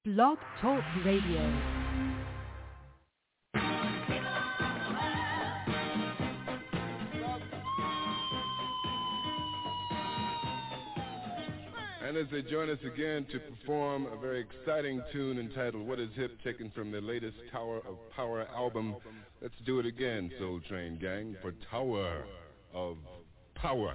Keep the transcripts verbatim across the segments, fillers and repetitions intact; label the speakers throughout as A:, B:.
A: Blog Talk Radio.
B: And as they join us again to perform a very exciting tune entitled What Is Hip, taken from their latest Tower of Power album, let's do it again, Soul Train Gang, for Tower of Power.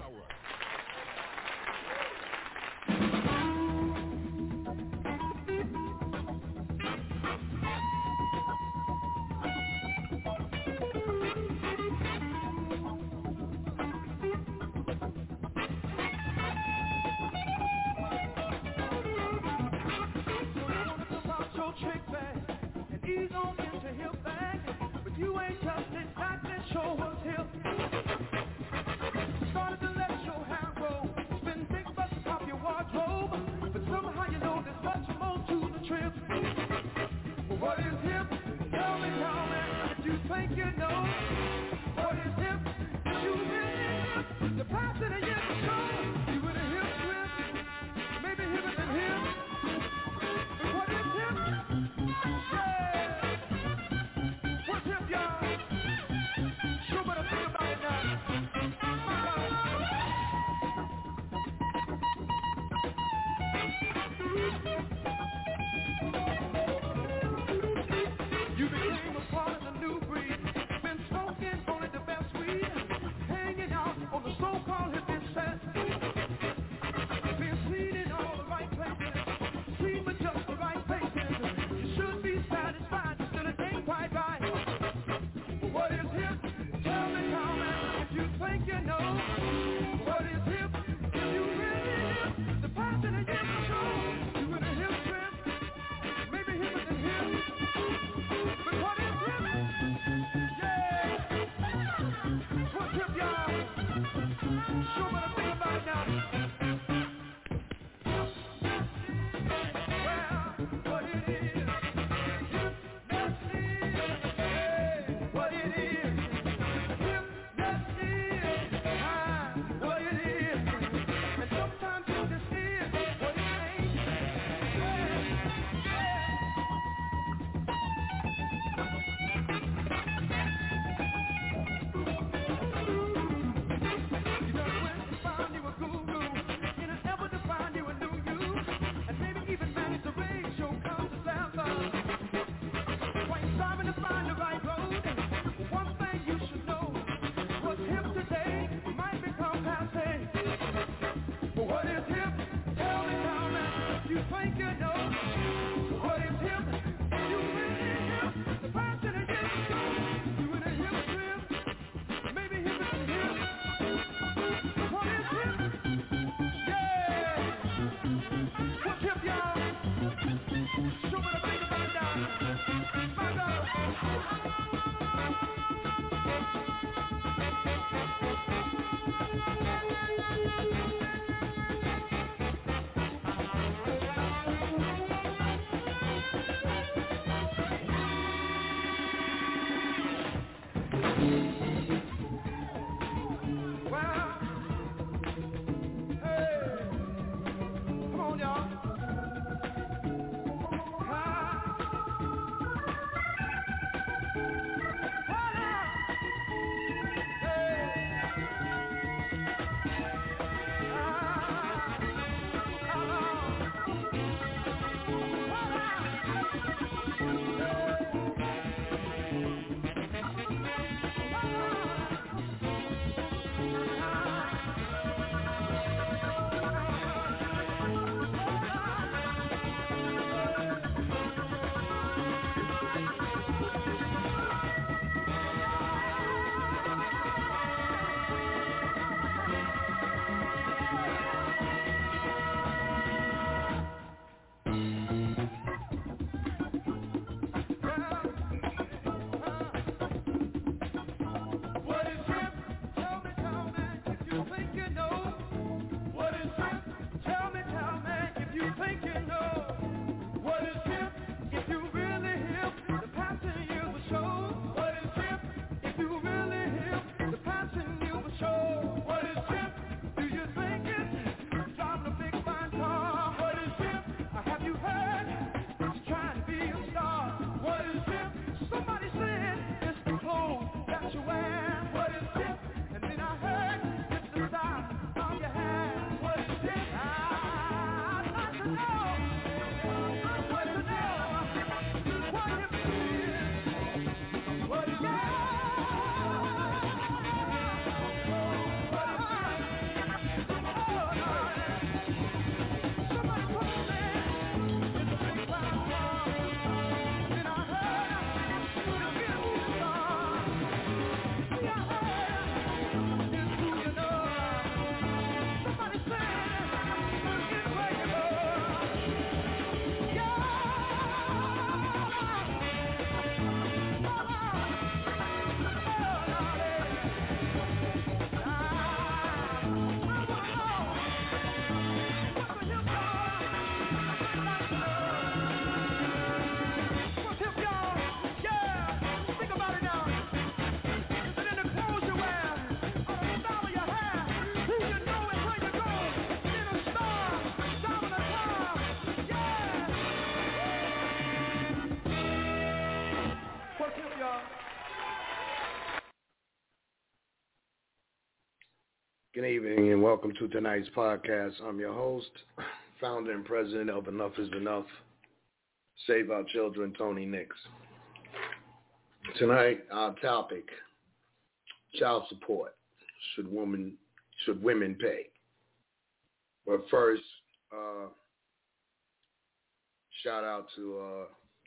A: Good evening and welcome to tonight's podcast. I'm your host, founder and president of Enough is Enough, Save Our Children, Tony Nix. Tonight, our topic, child support. Should women, should women pay? But first, uh, shout out to uh,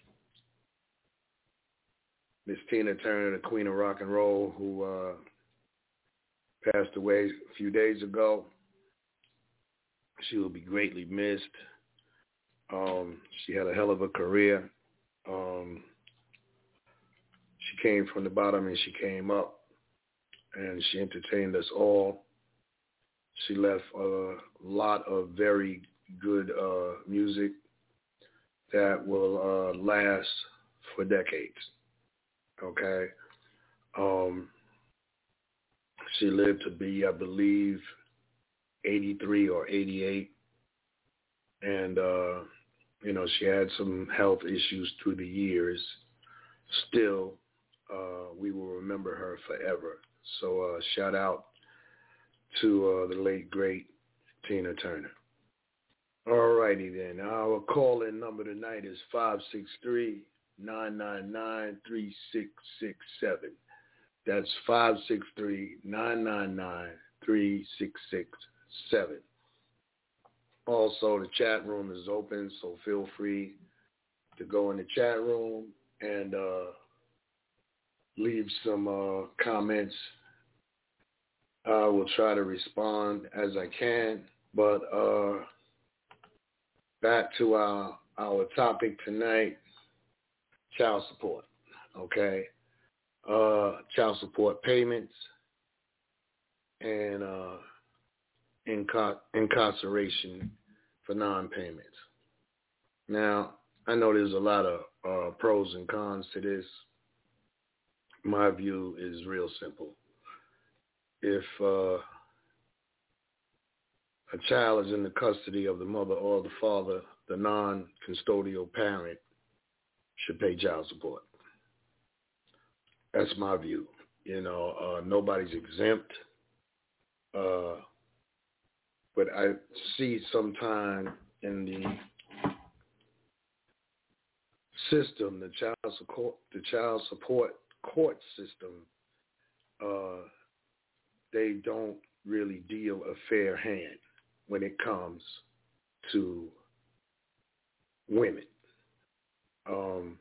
A: Miss Tina Turner, the queen of rock and roll, who uh, passed away a few days ago. She will be greatly missed. Um, she had a hell of a career. Um, she came from the bottom and she came up, and she entertained us all. She left a lot of very good uh, music that will uh, last for decades. Okay? Um, She lived to be, I believe, eighty-three or eighty-eight. And, uh, you know, she had some health issues through the years. Still, uh, we will remember her forever. So uh, shout out to uh, the late, great Tina Turner. All righty then. Our call-in number tonight is five six three, nine nine nine, three six six seven. That's five six three, nine nine nine, three six six seven. Also, the chat room is open, so feel free to go in the chat room and uh, leave some uh, comments. I will try to respond as I can. But uh, back to our, our topic tonight, child support, okay? Uh, child support payments and uh, incar- incarceration for non-payments. Now, I know there's a lot of uh, pros and cons to this. My view is real simple. If uh, a child is in the custody of the mother or the father, the non-custodial parent should pay child support. That's my view. You know, uh, nobody's exempt. Uh, but I see sometime in the system, the child support, the child support court system, uh, they don't really deal a fair hand when it comes to women. Um,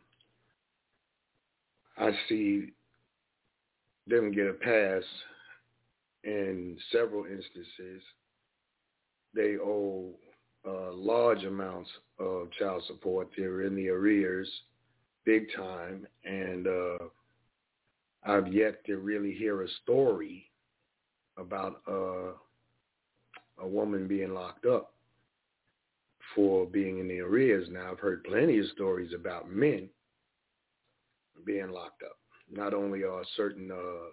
A: I see them get a pass in several instances. They owe uh, large amounts of child support. They're in the arrears big time, and uh, I've yet to really hear a story about uh, a woman being locked up for being in the arrears. Now, I've heard plenty of stories about men being locked up. Not only are certain uh,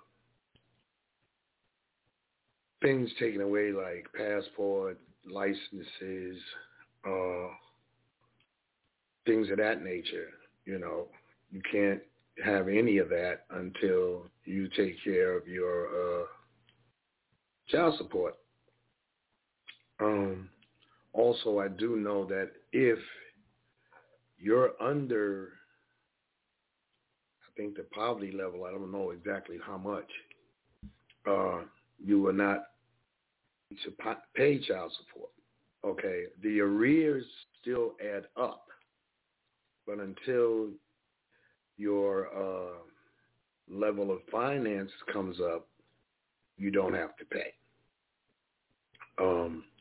A: things taken away like passport, licenses, uh, things of that nature, you know, you can't have any of that until you take care of your uh, child support. Um, also, I do know that if you're under, I think the poverty level, I don't know exactly how much, uh, you will not to pay child support. Okay, the arrears still add up, but until your uh, level of finance comes up, you don't have to pay. Um,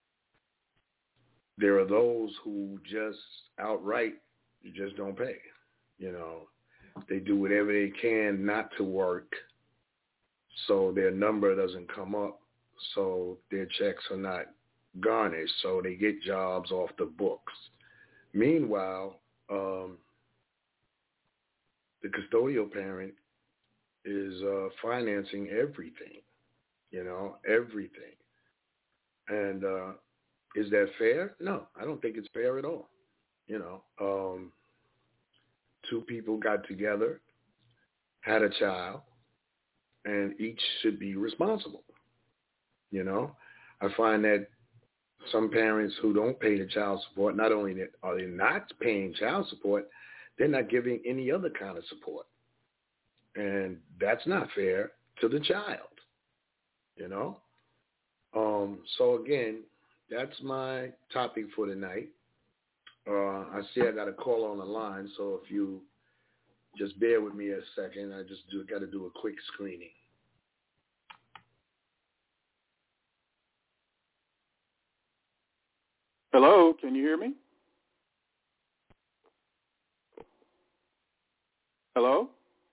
A: there are those who just outright just don't pay. You know, they do whatever they can not to work so their number doesn't come up, so their checks are not garnished, so they get jobs off the books. Meanwhile, um, the custodial parent is uh, financing everything, you know, everything. And uh, is that fair? No, I don't think it's fair at all. You know, um, two people got together, had a child, and each should be responsible. You know, I find that some parents who don't pay the child support, not only that are they not paying child support, they're not giving any other kind of support. And that's not fair to the child, you know. Um, so, again, that's my topic for tonight. Uh, I see I got a call on the line, so if you just bear with me a second, I just do got to do a quick screening.
C: Hello, can you hear me? Hello?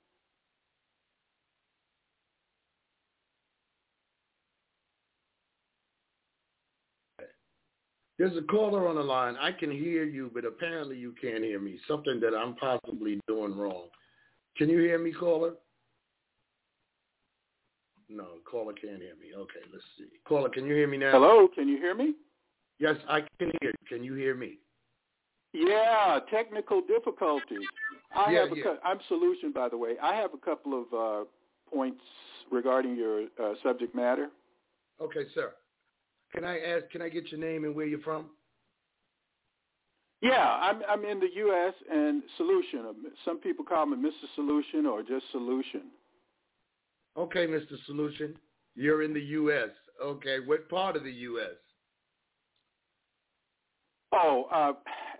A: There's a caller on the line. I can hear you, but apparently you can't hear me. Something that I'm possibly doing wrong. Can you hear me, caller? No, caller can't hear me. Okay, let's see. Caller, can you hear me now?
C: Hello, can you hear me?
A: Yes, I can hear you. Can you hear me?
C: Yeah, technical difficulties. I
A: Yeah,
C: have a
A: yeah.
C: cu- I'm Solution, by the way. I have a couple of uh, points regarding your uh, subject matter.
A: Okay, sir. Can I ask? Can I get your name and where you're from?
C: Yeah, I'm I'm in the U S and Solution. Some people call me Mister Solution or just Solution.
A: Okay, Mister Solution. You're in the U S Okay, what part of the U S?
C: Oh, uh,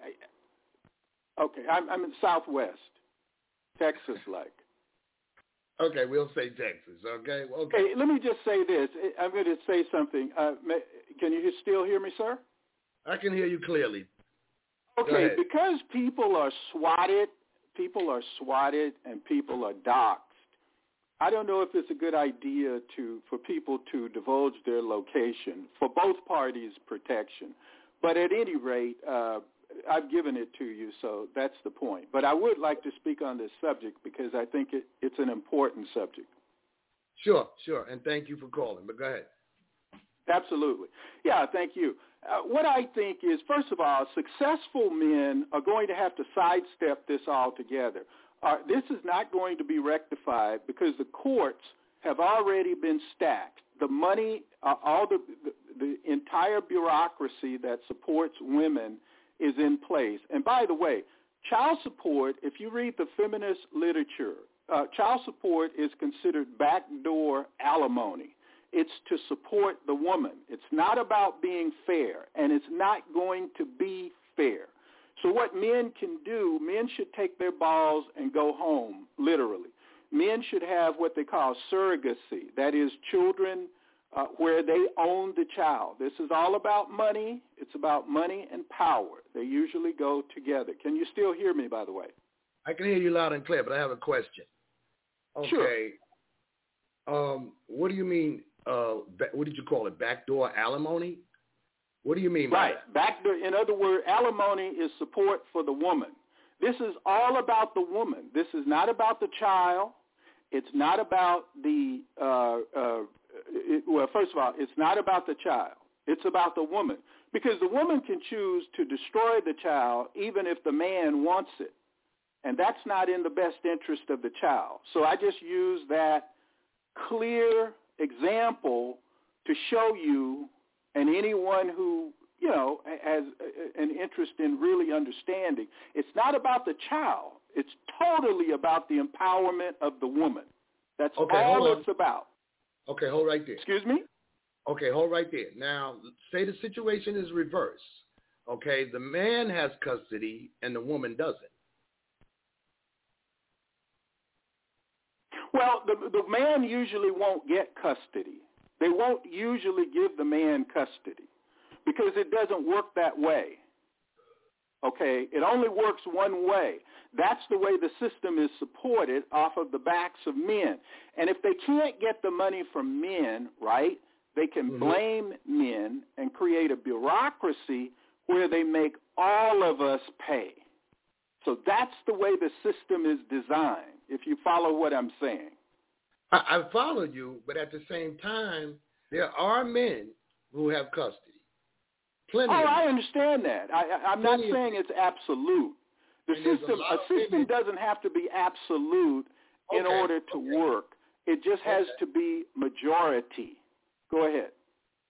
C: okay. I'm I'm in Southwest, Texas, like.
A: Okay, we'll say Texas. Okay. Okay.
C: Hey, let me just say this. I'm going to say something. Uh, can you still hear me, sir?
A: I can hear you clearly.
C: Okay, because people are swatted, people are swatted, and people are doxxed. I don't know if it's a good idea to for people to divulge their location for both parties' protection. But at any rate, uh, I've given it to you, so that's the point. But I would like to speak on this subject because I think it, it's an important subject.
A: Sure, sure, and thank you for calling, but go ahead.
C: Absolutely. Yeah, thank you. Uh, what I think is, first of all, successful men are going to have to sidestep this altogether. Uh, this is not going to be rectified because the courts have already been stacked. The money, uh, all the, the, the entire bureaucracy that supports women is in place. And by the way, child support, if you read the feminist literature, uh, child support is considered backdoor alimony. It's to support the woman. It's not about being fair, and it's not going to be fair. So what men can do, men should take their balls and go home, literally. Men should have what they call surrogacy, that is children uh, where they own the child. This is all about money. It's about money and power. They usually go together. Can you still hear me, by the way?
A: I can hear you loud and clear, but I have a question. Okay.
C: Sure.
A: Um, what do you mean, uh, what did you call it, backdoor alimony? What do you mean by
C: right.
A: that?
C: Backdoor, in other words, alimony is support for the woman. This is all about the woman. This is not about the child. It's not about the, uh, uh, it, well, first of all, it's not about the child. It's about the woman. Because the woman can choose to destroy the child even if the man wants it. And that's not in the best interest of the child. So I just use that clear example to show you and anyone who, you know, has an interest in really understanding, it's not about the child. It's totally about the empowerment of the woman. That's
A: okay,
C: all
A: hold on.
C: it's about.
A: Okay, hold right there.
C: Excuse me?
A: Okay, hold right there. Now, say the situation is reversed. Okay, the man has custody and the woman doesn't.
C: Well, the, the man usually won't get custody. They won't usually give the man custody because it doesn't work that way. Okay, it only works one way. That's the way the system is supported, off of the backs of men. And if they can't get the money from men, right, they can mm-hmm. blame men and create a bureaucracy where they make all of us pay. So that's the way the system is designed, if you follow what I'm saying.
A: I, I follow you, but at the same time, there are men who have custody. Plenty.
C: Oh,
A: of
C: I understand that. I, I, I'm
A: Plenty
C: not saying it's absolute. The
A: and
C: system, a, a system
A: women.
C: doesn't have to be absolute
A: okay.
C: in order to
A: okay.
C: work. It just has
A: okay.
C: to be majority. Go ahead.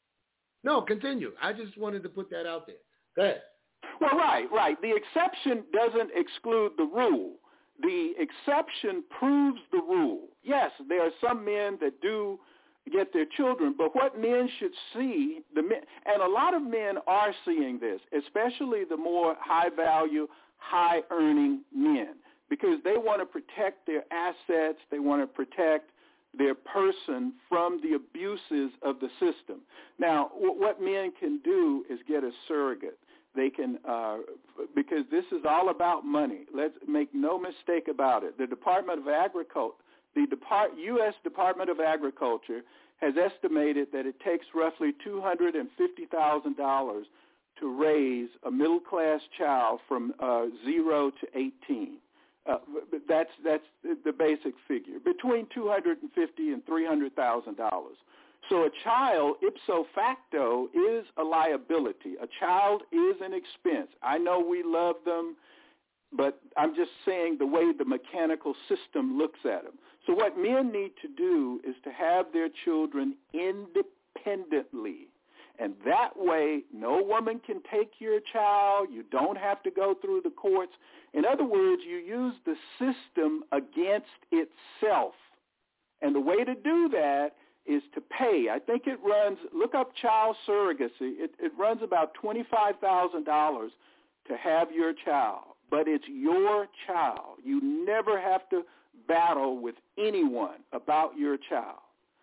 A: No, continue. I just wanted to put that out there. Go ahead.
C: Well, right, right. The exception doesn't exclude the rule. The exception proves the rule. Yes, there are some men that do get their children, but what men should see, the men, and a lot of men are seeing this, especially the more high-value, high-earning men, because they want to protect their assets, they want to protect their person from the abuses of the system. Now, w- what men can do is get a surrogate. They can, uh, because this is all about money. Let's make no mistake about it. The Department of Agriculture, the Depart- U S Department of Agriculture has estimated that it takes roughly two hundred fifty thousand dollars to raise a middle-class child from uh, zero to eighteen. Uh, that's that's the basic figure, between two hundred fifty thousand dollars and three hundred thousand dollars. So a child, ipso facto, is a liability. A child is an expense. I know we love them, but I'm just saying the way the mechanical system looks at them. So what men need to do is to have their children independently. And that way, no woman can take your child. You don't have to go through the courts. In other words, you use the system against itself. And the way to do that is to pay. I think it runs, look up child surrogacy. It, it runs about twenty-five thousand dollars to have your child. But it's your child. You never have to battle with anyone about your child.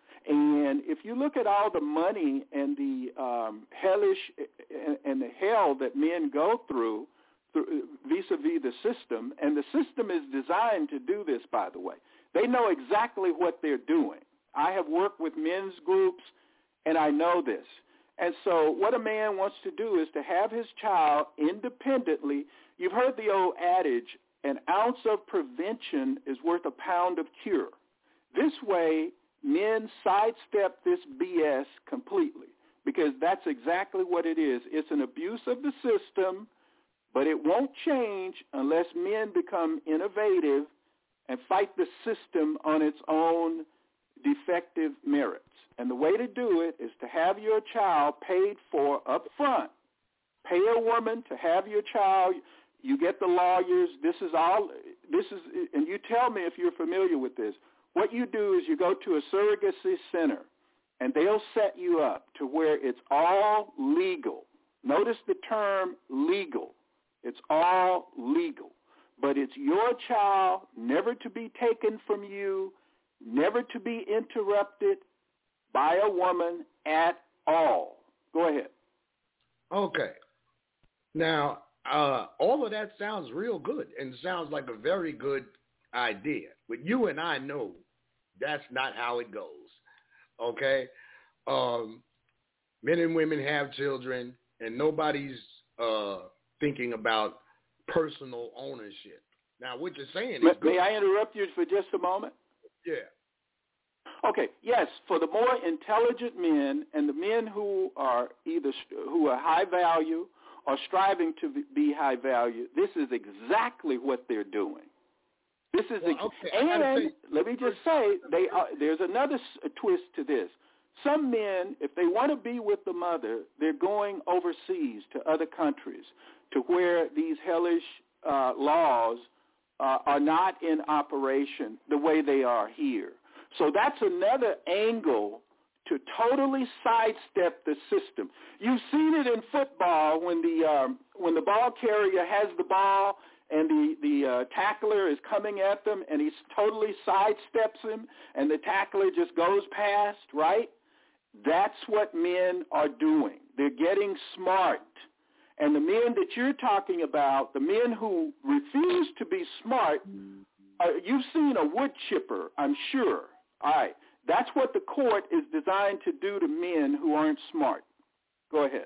C: And if you look at all the money and the um, hellish and the hell that men go through, through vis-a-vis the system, and the system is designed to do this, by the way. They know exactly what they're doing. I have worked with men's groups, and I know this. And so what a man wants to do is to have his child independently. You've heard the old adage, an ounce of prevention is worth a pound of cure. This way, men sidestep this B S completely, because that's exactly what it is. It's an abuse of the system, but it won't change unless men become innovative and fight the system on its own defective merits. And the way to do it is to have your child paid for up front. Pay a woman to have your child. You get the lawyers. This is all, this is, and you tell me if you're familiar with this. What you do is you go to a surrogacy center, and they'll set you up to where it's all legal. Notice the term legal. It's all legal. But it's your child, never to be taken from you, never to be interrupted by a woman at all. Go ahead.
A: Okay. Now, uh, all of that sounds real good and sounds like a very good idea. But you and I know that's not how it goes. Okay? Um, men and women have children, and nobody's uh, thinking about personal ownership. Now, what you're saying is
C: may,
A: good.
C: May I interrupt you for just a moment?
A: Yeah.
C: Okay, yes, for the more intelligent men and the men who are either who are high value or striving to be high value, this is exactly what they're doing. This is
A: well,
C: ex-
A: okay,
C: and
A: say,
C: let me just say, they are, there's another s- twist to this. Some men, if they want to be with the mother, they're going overseas to other countries to where these hellish uh, laws uh, are not in operation the way they are here. So that's another angle to totally sidestep the system. You've seen it in football when the um, when the ball carrier has the ball and the, the uh, tackler is coming at them and he totally sidesteps him and the tackler just goes past, right? That's what men are doing. They're getting smart. And the men that you're talking about, the men who refuse to be smart, uh, you've seen a wood chipper, I'm sure. All right. That's what the court is designed to do to men who aren't smart. Go ahead.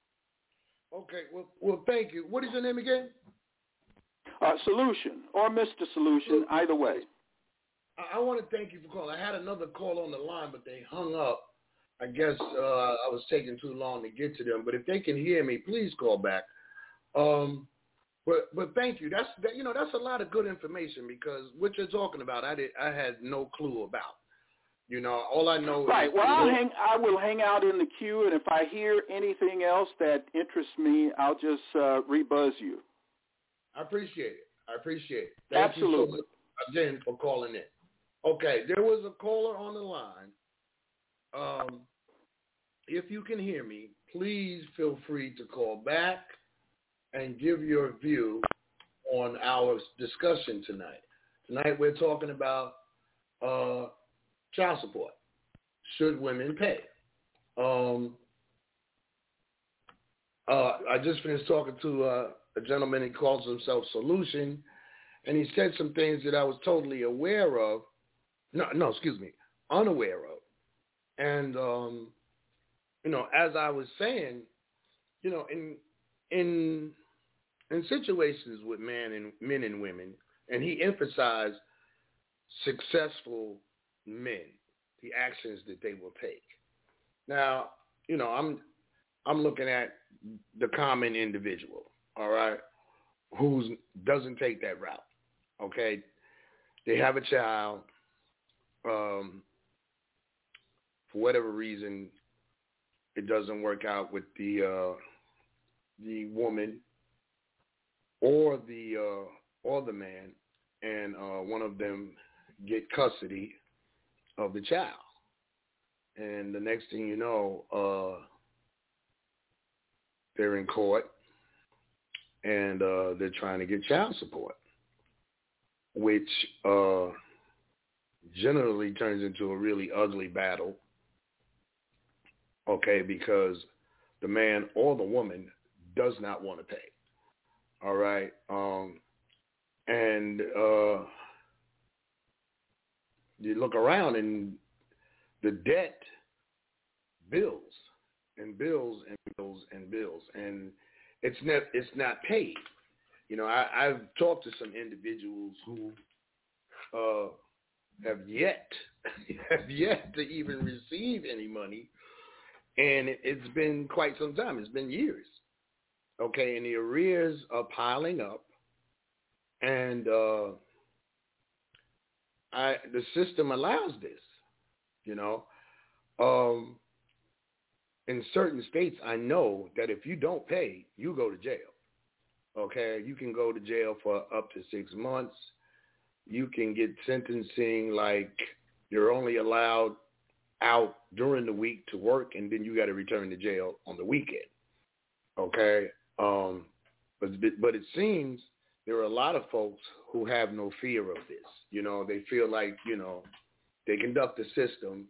A: Okay. Well, well, thank you. What is your name again?
C: Uh, Solution or Mister Solution, either way.
A: I, I want to thank you for calling. I had another call on the line, but they hung up. I guess uh, I was taking too long to get to them. But if they can hear me, please call back. Um, but but thank you. That's that, you know that's a lot of good information because what you're talking about, I did I had no clue about. You know, all I know
C: right.
A: is...
C: Right. Well, I'll hang, I will hang out in the queue, and if I hear anything else that interests me, I'll just uh, rebuzz you.
A: I appreciate it. I appreciate it. Thank
C: Absolutely.
A: you so much again for calling in. Okay, there was a caller on the line. Um, if you can hear me, please feel free to call back and give your view on our discussion tonight. Tonight we're talking about uh, child support. Should women pay? Um, uh, I just finished talking to uh, a gentleman. He calls himself Solution, and he said some things that I was totally aware of. No, no, excuse me, unaware of. And um, you know, as I was saying, you know, in in in situations with men and men and women, and he emphasized successful men, the actions that they will take. Now, you know, I'm I'm looking at the common individual, all right, who doesn't take that route. Okay, they have a child. Um, for whatever reason, it doesn't work out with the uh, the woman or the uh, or the man, and uh, one of them get custody of the child. And the next thing you know, uh, they're in court, and uh, they're trying to get child support, which uh, generally turns into a really ugly battle, okay, because the man or the woman does not want to pay, all right? Um, and uh, you look around, and the debt bills and bills and bills and bills, and it's not it's not paid. You know, I, I've talked to some individuals who uh, have yet have yet to even receive any money, and it, it's been quite some time. It's been years. Okay, and the arrears are piling up, and uh, I the system allows this. You know. Um, in certain states, I know that if you don't pay, you go to jail. Okay, you can go to jail for up to six months. You can get sentencing like you're only allowed out during the week to work, and then you got to return to jail on the weekend. Okay, um, but but it seems there are a lot of folks who have no fear of this. You know, they feel like, you know, they conduct the system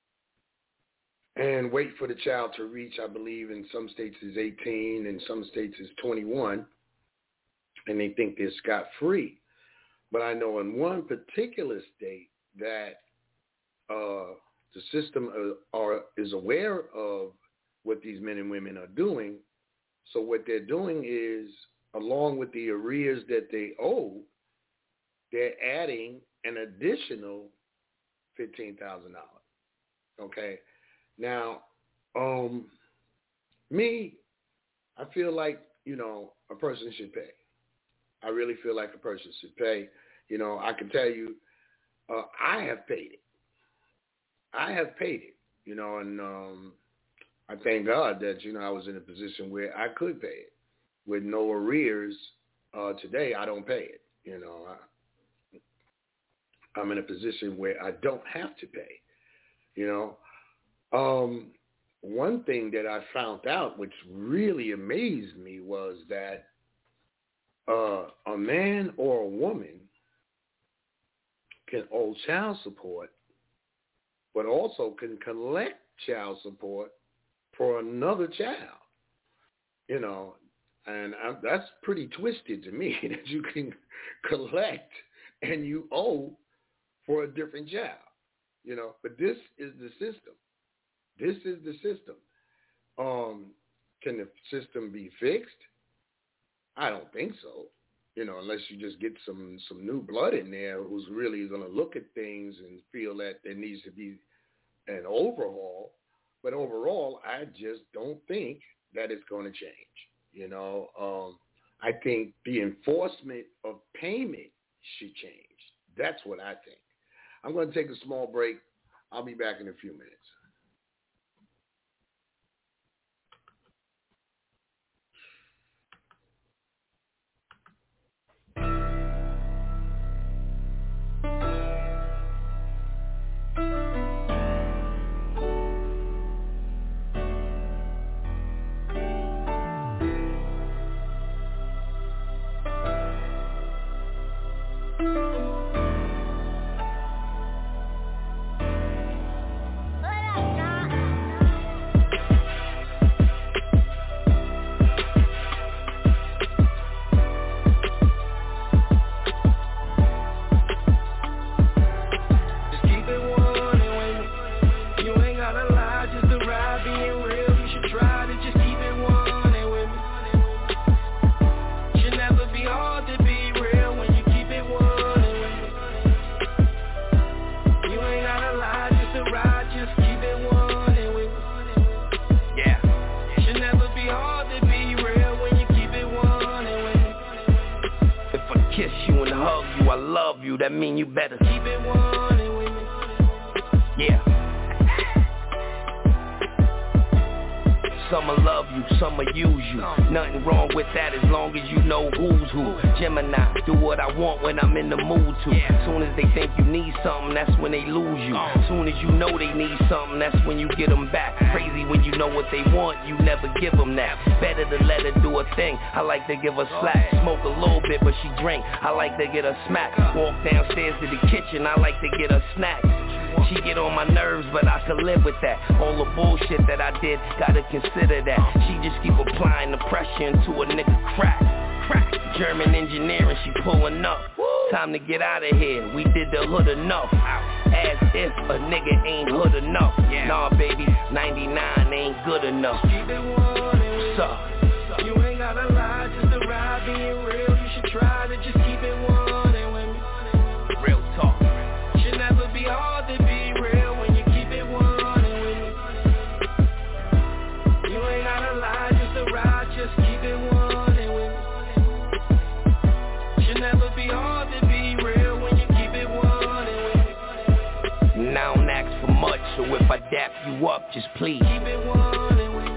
A: and wait for the child to reach, I believe in some states is eighteen, in some states is twenty-one, and they think they're scot-free. But I know in one particular state that uh, the system are, are, is aware of what these men and women are doing. So what they're doing is, along with the arrears that they owe, they're adding an additional fifteen thousand dollars, okay? Now, um, me, I feel like, you know, a person should pay. I really feel like a person should pay. You know, I can tell you, uh, I have paid it. I have paid it, you know, and um, I thank God that, you know, I was in a position where I could pay it. With no arrears uh, today, I don't pay it. You know, I, I'm in a position where I don't have to pay, you know. Um, one thing that I found out, which really amazed me, was that uh, a man or a woman can owe child support, but also can collect child support for another child. You know, and I, that's pretty twisted to me, that you can collect and you owe for a different child. You know, but this is the system. This is the system. Um, can the system be fixed? I don't think so. You know, unless you just get some, some new blood in there who's really going to look at things and feel that there needs to be an overhaul. But overall, I just don't think that it's going to change. You know, um, I think the enforcement of payment should change. That's what I think. I'm going to take a small break. I'll be back in a few minutes.
D: That mean you better keep it one with me. Yeah. Some'll love you, some'll use you. Nothing wrong with that as long as you know who's who. Gemini, do what I want when I'm in the mood to. Soon as they think you need something, that's when they lose you. Soon as you know they need something, that's when you get them back. Crazy when you know what they want, you never give them that. Better to let her do a thing. I like to give her slack. Smoke a little bit, but she drink. I like to get her smack. Walk downstairs to the kitchen, I like to get her snacks. She get on my nerves, but I can live with that. All the bullshit that I did, gotta consider that. She just keep applying the pressure into a nigga crack. Crack. German engineering, she pulling up. Time to get out of here, we did the hood enough. As if a nigga ain't hood enough. Nah, baby, ninety-nine ain't good enough. What's up? You ain't gotta lie, just to ride being real. You should try to just keep it one and with me. Real talk. Should never be hard to be real when you keep it one and with me. You ain't gotta lie, just to ride, just keep it one and with me. Should never be hard to be real when you keep it one and with me. And I don't ask for much, so if I dap you up, just please keep it one and with me.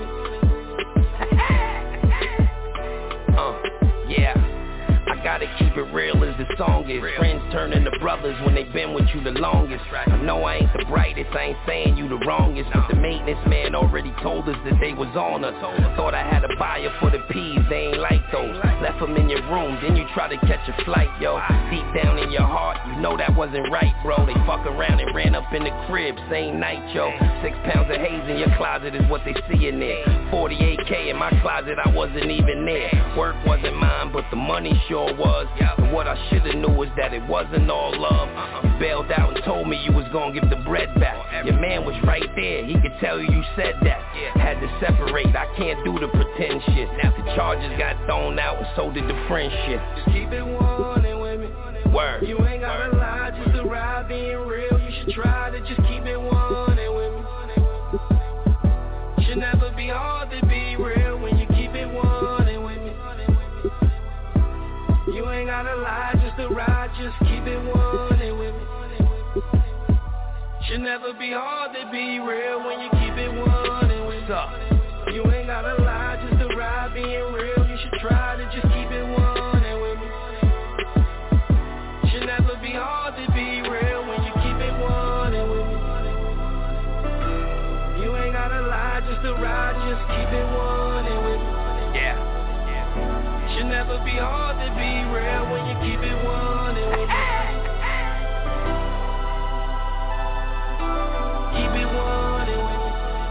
D: Uh, yeah, I gotta keep it real as the song is. Friends turn into brothers when they been with you the longest. I know I ain't the brightest, I ain't saying you the wrongest, but the maintenance man already told us that they was on us. Thought I had a buyer for the peas, they ain't like those. Left them in your room, then you try to catch a flight, yo. Deep down in your heart, you know that wasn't right, bro. They fuck around and ran up in the crib, same night, yo. Six pounds of haze in your closet is what they see in there. forty-eight K in my closet, I wasn't even there. Work wasn't mine, but the money sure was. And what I should've knew was that it wasn't all love. You bailed out and told me you was gonna give the bread back. Your man was right there, he could tell you you said that. Had to separate, I can't do the pretend shit. Now the charges got thrown out and so did the friendship. Just keep it one and with me. Word. You ain't gotta lie, just to ride being real. You should try to just keep it one and with me. Should never be hard to be real when you keep it one and with me. You ain't gotta lie, just to ride, just keep it one and with me. Should never be hard to be real when you keep it one and with me. You ain't gotta lie, just to ride being real. You should try to just keep it one and with me. Should never be hard to be real when you keep it one and with me. You ain't gotta lie, just to ride, just keep it one and with me. Yeah. Should never be hard to be real when you keep it one and with me. Keep it one and with me.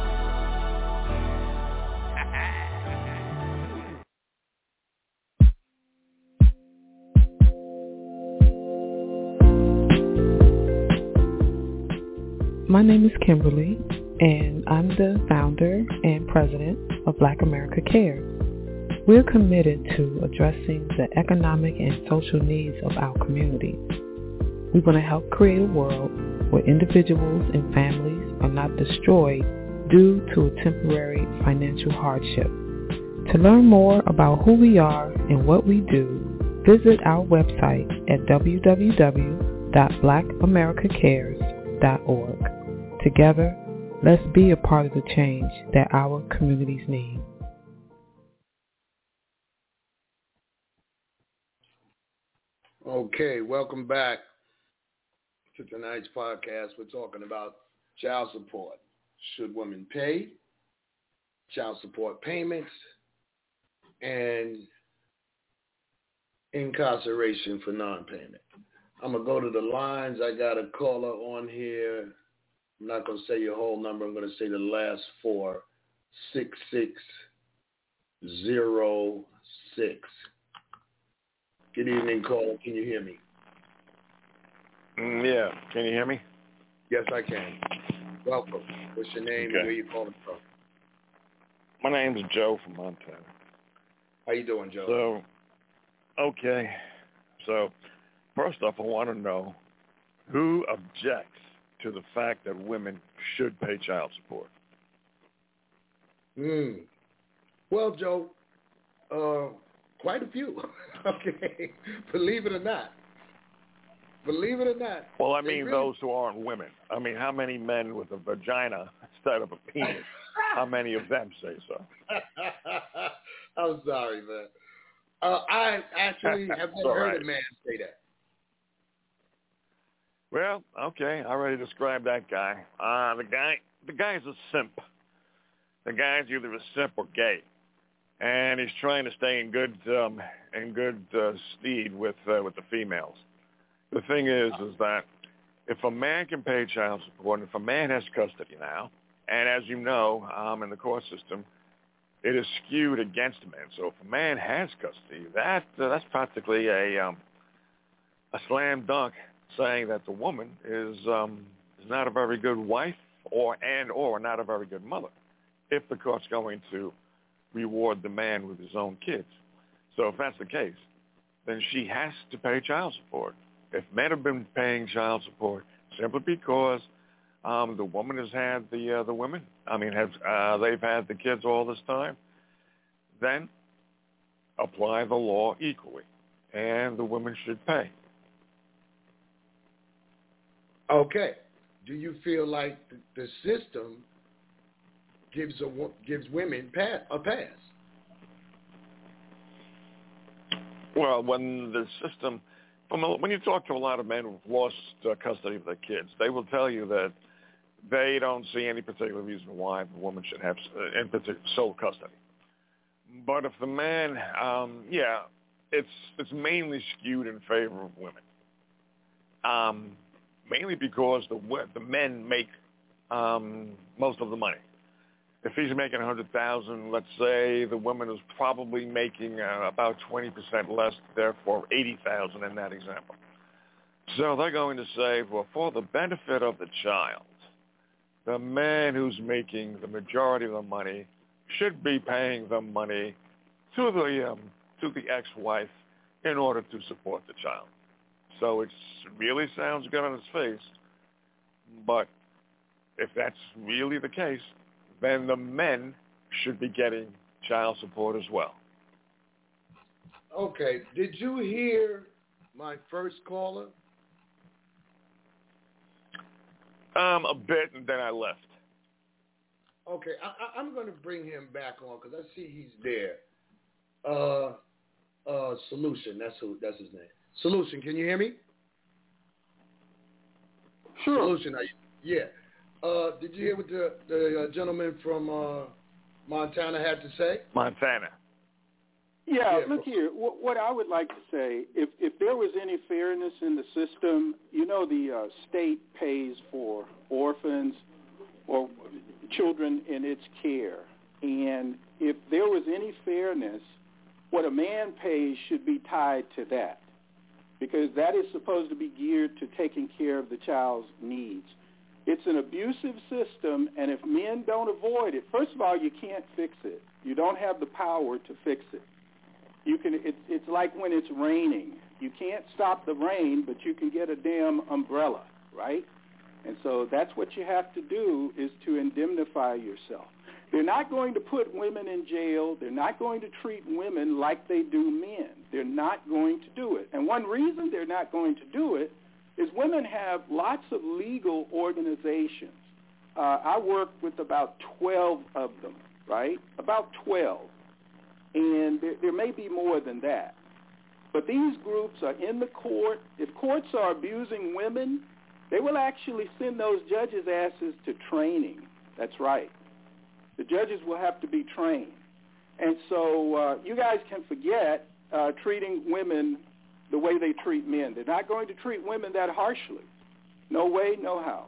E: My name is Kimberly, and I'm the founder and president of Black America Cares. We're committed to addressing the economic and social needs of our community. We want to help create a world where individuals and families are not destroyed due to a temporary financial hardship. To learn more about who we are and what we do, visit our website at w w w dot black america cares dot org. Together, let's be a part of the change that our communities need.
A: Okay, welcome back to tonight's podcast. We're talking about child support. Should women pay? Child support payments and incarceration for non-payment. I'm going to go to the lines. I got a caller on here. I'm not going to say your whole number. I'm going to say the last four, six six zero six. Good evening, caller. Can you hear me?
F: Mm, yeah. Can you hear me?
A: Yes, I can. Welcome. What's your name
F: Okay.
A: and where you calling from?
F: My name's Joe from Montana.
A: How you doing, Joe?
F: So, okay. So, first off, I want to know who objects to the fact that women should pay child support.
A: Hmm. Well, Joe, uh, quite a few. Okay. Believe it or not. Believe it or not.
F: Well, I mean
A: really...
F: those who aren't women. I mean, how many men with a vagina instead of a penis? How many of them say so?
A: I'm sorry, man. Uh, I actually have never heard
F: right.
A: a man say that.
F: Well, okay, I already described that guy. Uh, the guy, the guy's a simp. The guy's either a simp or gay, and he's trying to stay in good, um, in good uh, stead with uh, with the females. The thing is, is that if a man can pay child support, and if a man has custody now, and as you know, um, in the court system, it is skewed against men. So if a man has custody, that uh, that's practically a um, a slam dunk, saying that the woman is um, is not a very good wife, or and or not a very good mother, if the court's going to reward the man with his own kids. So if that's the case, then she has to pay child support. If men have been paying child support simply because um, the woman has had the uh, the women, I mean, have uh, they've had the kids all this time, then apply the law equally, and the women should pay.
A: Okay. Do you feel like the, the system gives a gives women pass, a pass?
F: Well, when the system, when you talk to a lot of men who've lost uh, custody of their kids, they will tell you that they don't see any particular reason why the woman should have uh, in particular sole custody. But if the man, um, yeah, it's it's mainly skewed in favor of women. Um, mainly because the the men make um, most of the money. If he's making one hundred thousand dollars, let's say the woman is probably making uh, about twenty percent less, therefore eighty thousand dollars in that example. So they're going to say, well, for the benefit of the child, the man who's making the majority of the money should be paying the money to the um, to the ex-wife in order to support the child. So it really sounds good on its face, but if that's really the case, then the men should be getting child support as well.
A: Okay. Did you hear my first caller?
F: Um, a bit, and then I left.
A: Okay, I, I, I'm going to bring him back on because I see he's there. Uh, uh, Solution, that's who. That's his name. Solution, can you hear me?
C: Sure.
A: Solution, are you, yeah. Uh, did you hear what the, the uh, gentleman from uh, Montana had to say?
F: Montana.
C: Yeah,
A: Yeah,
C: look here. What, what I would like to say, if if there was any fairness in the system, you know, the uh, state pays for orphans or children in its care, and if there was any fairness, what a man pays should be tied to that, because that is supposed to be geared to taking care of the child's needs. It's an abusive system, and if men don't avoid it, first of all, you can't fix it. You don't have the power to fix it. You can. It's, it's like when it's raining. You can't stop the rain, but you can get a damn umbrella, right? And so that's what you have to do, is to indemnify yourself. They're not going to put women in jail. They're not going to treat women like they do men. They're not going to do it. And one reason they're not going to do it is women have lots of legal organizations uh, I work with about twelve of them, right? About twelve. And there, there may be more than that. But these groups are in the court. If courts are abusing women, they will actually send those judges' asses to training. That's right. The judges will have to be trained. And so uh, you guys can forget uh, treating women the way they treat men. They're not going to treat women that harshly. No way, no how.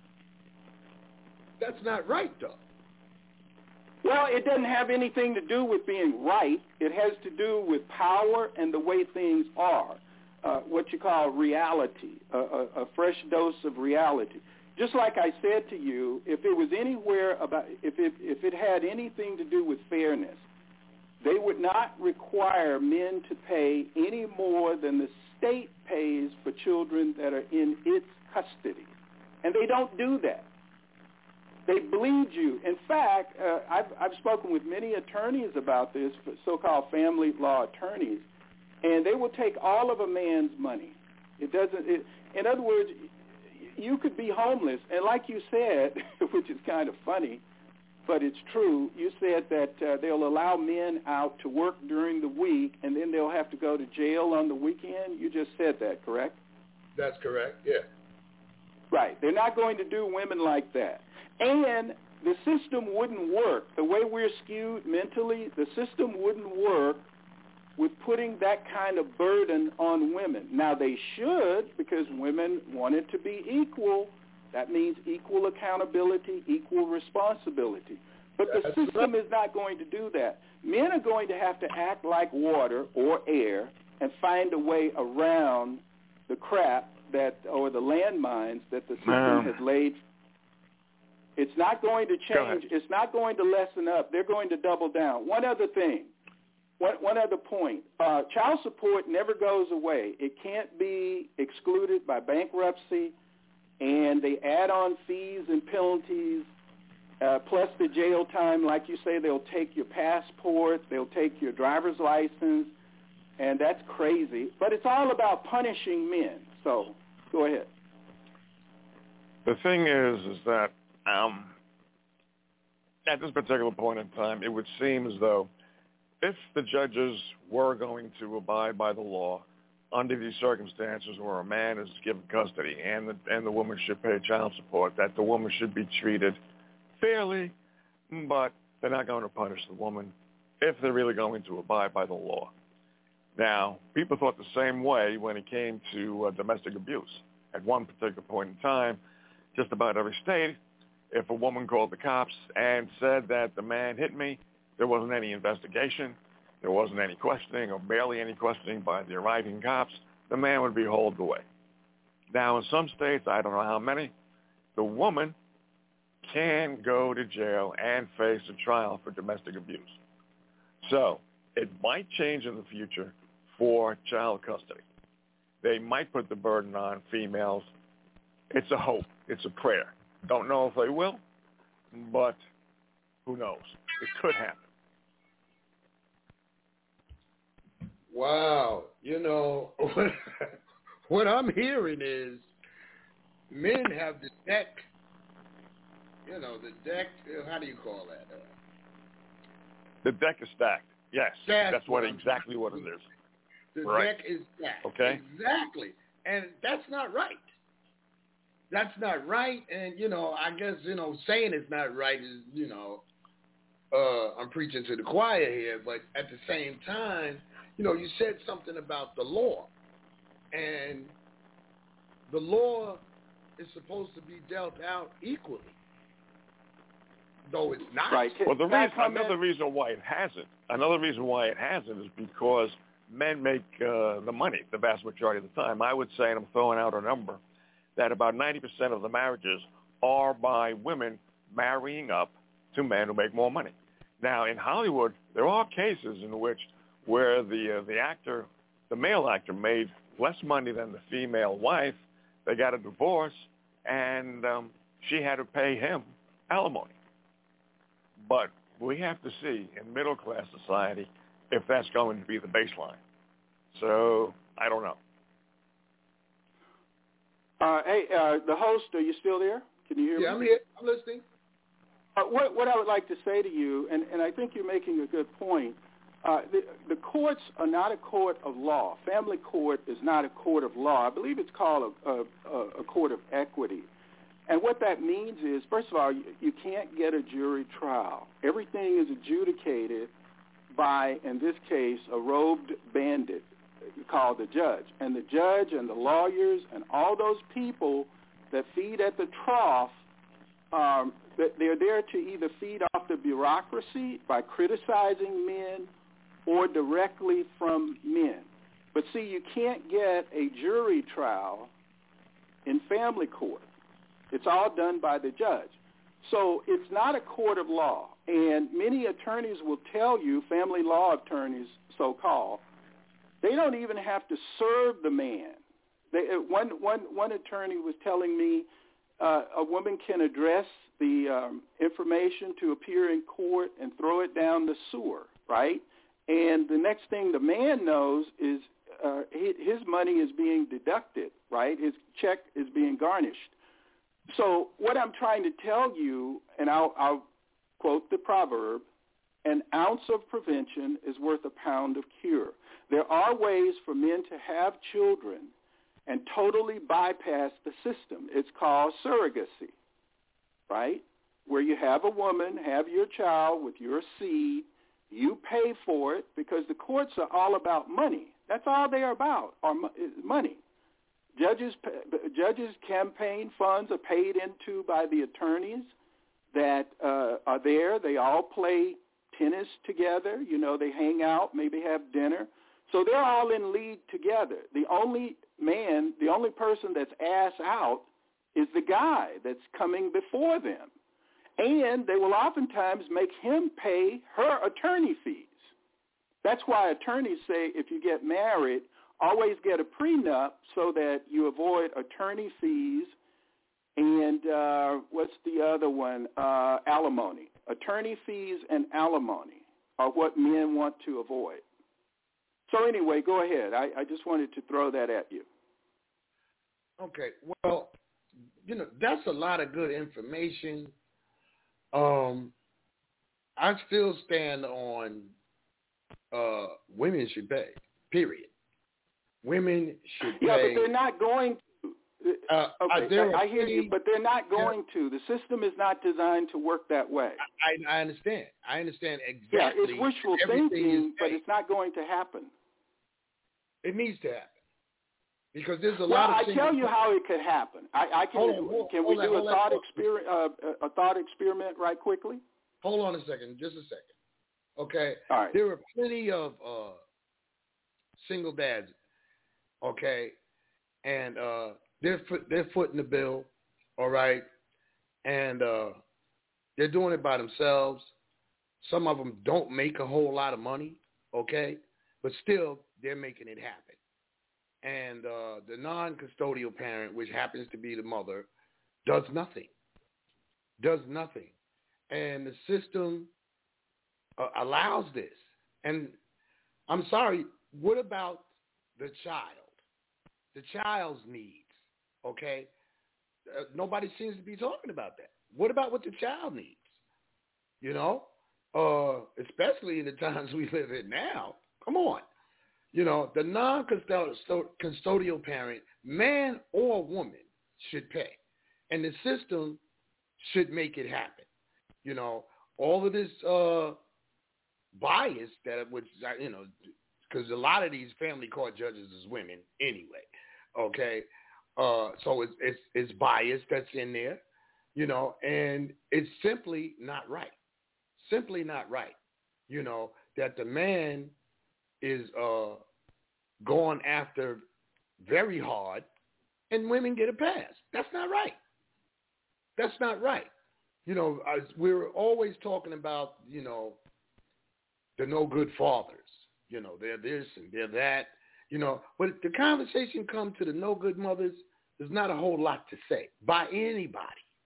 A: That's not right, though.
C: Well, it doesn't have anything to do with being right. It has to do with power and the way things are, uh, what you call reality, a, a, a fresh dose of reality. Just like I said to you, if it was anywhere about, if it, if it had anything to do with fairness, they would not require men to pay any more than the state pays for children that are in its custody. And they don't do that. They bleed you. In fact, uh, I've, I've spoken with many attorneys about this, so-called family law attorneys, and they will take all of a man's money. It doesn't. It, in other words, you could be homeless, and like you said, which is kind of funny, but it's true. You said that uh, they'll allow men out to work during the week, and then they'll have to go to jail on the weekend. You just said that, correct?
A: That's correct. Yeah.
C: Right. They're not going to do women like that. And the system wouldn't work. The way we're skewed mentally, the system wouldn't work with putting that kind of burden on women. Now, they should, because women want it to be equal. That means equal accountability, equal responsibility. But the
A: That's
C: system
A: right.
C: is not going to do that. Men are going to have to act like water or air and find a way around the crap that, or the landmines that the system
F: Um.
C: has laid. It's not going to
F: Go
C: change.
F: ahead.
C: It's not going to lessen up. They're going to double down. One other thing, one, one other point. Uh, child support never goes away. It can't be excluded by bankruptcy, and they add on fees and penalties, uh, plus the jail time. Like you say, they'll take your passport, they'll take your driver's license, and that's crazy. But it's all about punishing men. So go ahead.
F: The thing is, is that um, at this particular point in time, it would seem as though if the judges were going to abide by the law under these circumstances where a man is given custody and the, and the woman should pay child support, that the woman should be treated fairly, but they're not going to punish the woman if they're really going to abide by the law. Now, people thought the same way when it came to uh, domestic abuse. At one particular point in time, just about every state, if a woman called the cops and said that the man hit me, there wasn't any investigation, there wasn't any questioning or barely any questioning by the arriving cops, the man would be hauled away. Now, in some states, I don't know how many, the woman can go to jail and face a trial for domestic abuse. So it might change in the future for child custody. They might put the burden on females. It's a hope. It's a prayer. Don't know if they will, but who knows? It could happen.
A: Wow. You know, what, what I'm hearing is men have the deck, you know, the deck, how do you call that? Uh,
F: The deck is stacked. Yes,
A: That's
F: that's what
A: what I'm
F: exactly what it is.
A: the
F: Right.
A: deck is stacked.
F: Okay.
A: Exactly. And that's not right. That's not right. And, you know, I guess, you know, saying it's not right is, you know, uh, I'm preaching to the choir here. But at the same time, you know, you said something about the law. And the law is supposed to be dealt out equally, though it's not.
C: Right.
F: Well, the
C: Can I
F: reason,
C: comment?
F: another reason why it hasn't, another reason why it hasn't is because men make uh, the money the vast majority of the time. I would say, and I'm throwing out a number, that about ninety percent of the marriages are by women marrying up to men who make more money. Now, in Hollywood, there are cases in which where the uh, the actor, the male actor, made less money than the female wife. They got a divorce, and um, she had to pay him alimony. But we have to see in middle-class society if that's going to be the baseline. So I don't know.
C: Uh, hey, uh, the host, are you still there? Can you hear
A: yeah,
C: me?
A: I'm here. I'm listening.
C: Uh, what, what I would like to say to you, and, and I think you're making a good point, uh, the, the courts are not a court of law. Family court is not a court of law. I believe it's called a, a, a court of equity. And what that means is, first of all, you, you can't get a jury trial. Everything is adjudicated by, in this case, a robed bandit called the judge. And the judge and the lawyers and all those people that feed at the trough, um, they're there to either feed off the bureaucracy by criticizing men or directly from men. But see, you can't get a jury trial in family court. It's all done by the judge. So it's not a court of law. And many attorneys will tell you, family law attorneys so-called, they don't even have to serve the man. They, one, one, one attorney was telling me uh, a woman can address the um, information to appear in court and throw it down the sewer, right? And the next thing the man knows is uh, his money is being deducted, right? His check is being garnished. So what I'm trying to tell you, and I'll, I'll quote the proverb, an ounce of prevention is worth a pound of cure. There are ways for men to have children and totally bypass the system. It's called surrogacy, right? Where you have a woman, have your child with your seed, you pay for it because the courts are all about money. That's all they're about, are money. Judges, judges' campaign funds are paid into by the attorneys that uh, are there. They all play tennis together. You know, they hang out, maybe have dinner. So they're all in league together. The only man, the only person that's ass out is the guy that's coming before them. And they will oftentimes make him pay her attorney fees. That's why attorneys say if you get married, always get a prenup so that you avoid attorney fees and uh, what's the other one? Uh, alimony. Attorney fees and alimony are what men want to avoid. So anyway, go ahead. I, I just wanted to throw that at you.
A: Okay. Well, you know, that's a lot of good information. Um, I still stand on uh, women should pay, period. Women should pay.
C: Yeah, but they're not going to.
A: Uh,
C: okay, I, I hear you, but they're not going yeah. to. The system is not designed to work that way.
A: I, I understand. I understand exactly.
C: Yeah, it's wishful thinking, but it's not going to happen.
A: It needs to happen. Because there's a
C: well,
A: lot of
C: I
A: things.
C: tell you how it could happen. I, I can.
A: Hold on, hold,
C: can
A: hold
C: we
A: on,
C: do a thought
A: on.
C: experiment? Uh, a thought experiment right quickly.
A: Hold on a second, just a second. Okay.
C: All right.
A: There are plenty of uh, single dads. Okay, and uh, they're foot, they're footing the bill. All right, and uh, they're doing it by themselves. Some of them don't make a whole lot of money. Okay, but still they're making it happen. And uh, the non-custodial parent, which happens to be the mother, does nothing, does nothing. And the system uh, allows this. And I'm sorry, what about the child? The child's needs, okay? Uh, nobody seems to be talking about that. What about what the child needs? You know, uh, especially in the times we live in now. Come on. You know, the non-custodial parent, man or woman, should pay. And the system should make it happen. You know, all of this uh, bias that, which, you know, because a lot of these family court judges is women anyway, okay? Uh, so it's, it's, it's bias that's in there, you know, and it's simply not right. Simply not right, you know, that the man is uh, going after very hard and women get a pass. That's not right. That's not right. You know, I, we're always talking about, you know, the no good fathers. You know, they're this and they're that. You know, but the conversation comes to the no good mothers, there's not a whole lot to say by anybody.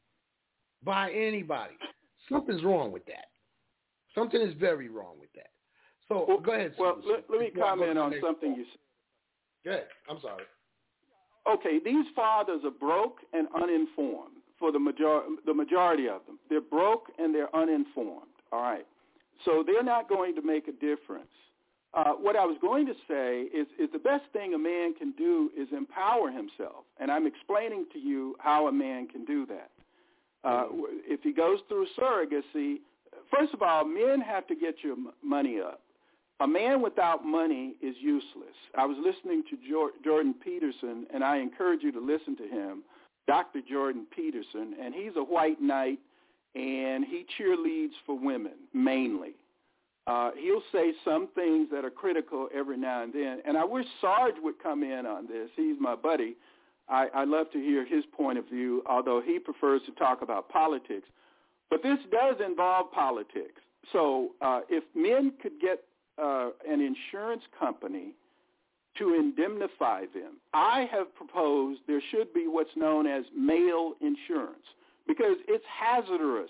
A: By anybody. Something's wrong with that. Something is very wrong with that. So
C: well,
A: go ahead.
C: Well, let, let me comment on something you said.
A: Go ahead. I'm sorry.
C: Okay, these fathers are broke and uninformed. for the major the majority of them. They're broke and they're uninformed. All right, so they're not going to make a difference. Uh, what I was going to say is, is the best thing a man can do is empower himself, and I'm explaining to you how a man can do that. Uh, if he goes through surrogacy, first of all, men have to get your m- money up. A man without money is useless. I was listening to Jor- Jordan Peterson, and I encourage you to listen to him, Doctor Jordan Peterson, and he's a white knight, and he cheerleads for women mainly. Uh, he'll say some things that are critical every now and then, and I wish Sarge would come in on this. He's my buddy. I, I love to hear his point of view, although he prefers to talk about politics. But this does involve politics. So uh, if men could get uh, an insurance company to indemnify them, I have proposed there should be what's known as male insurance, because it's hazardous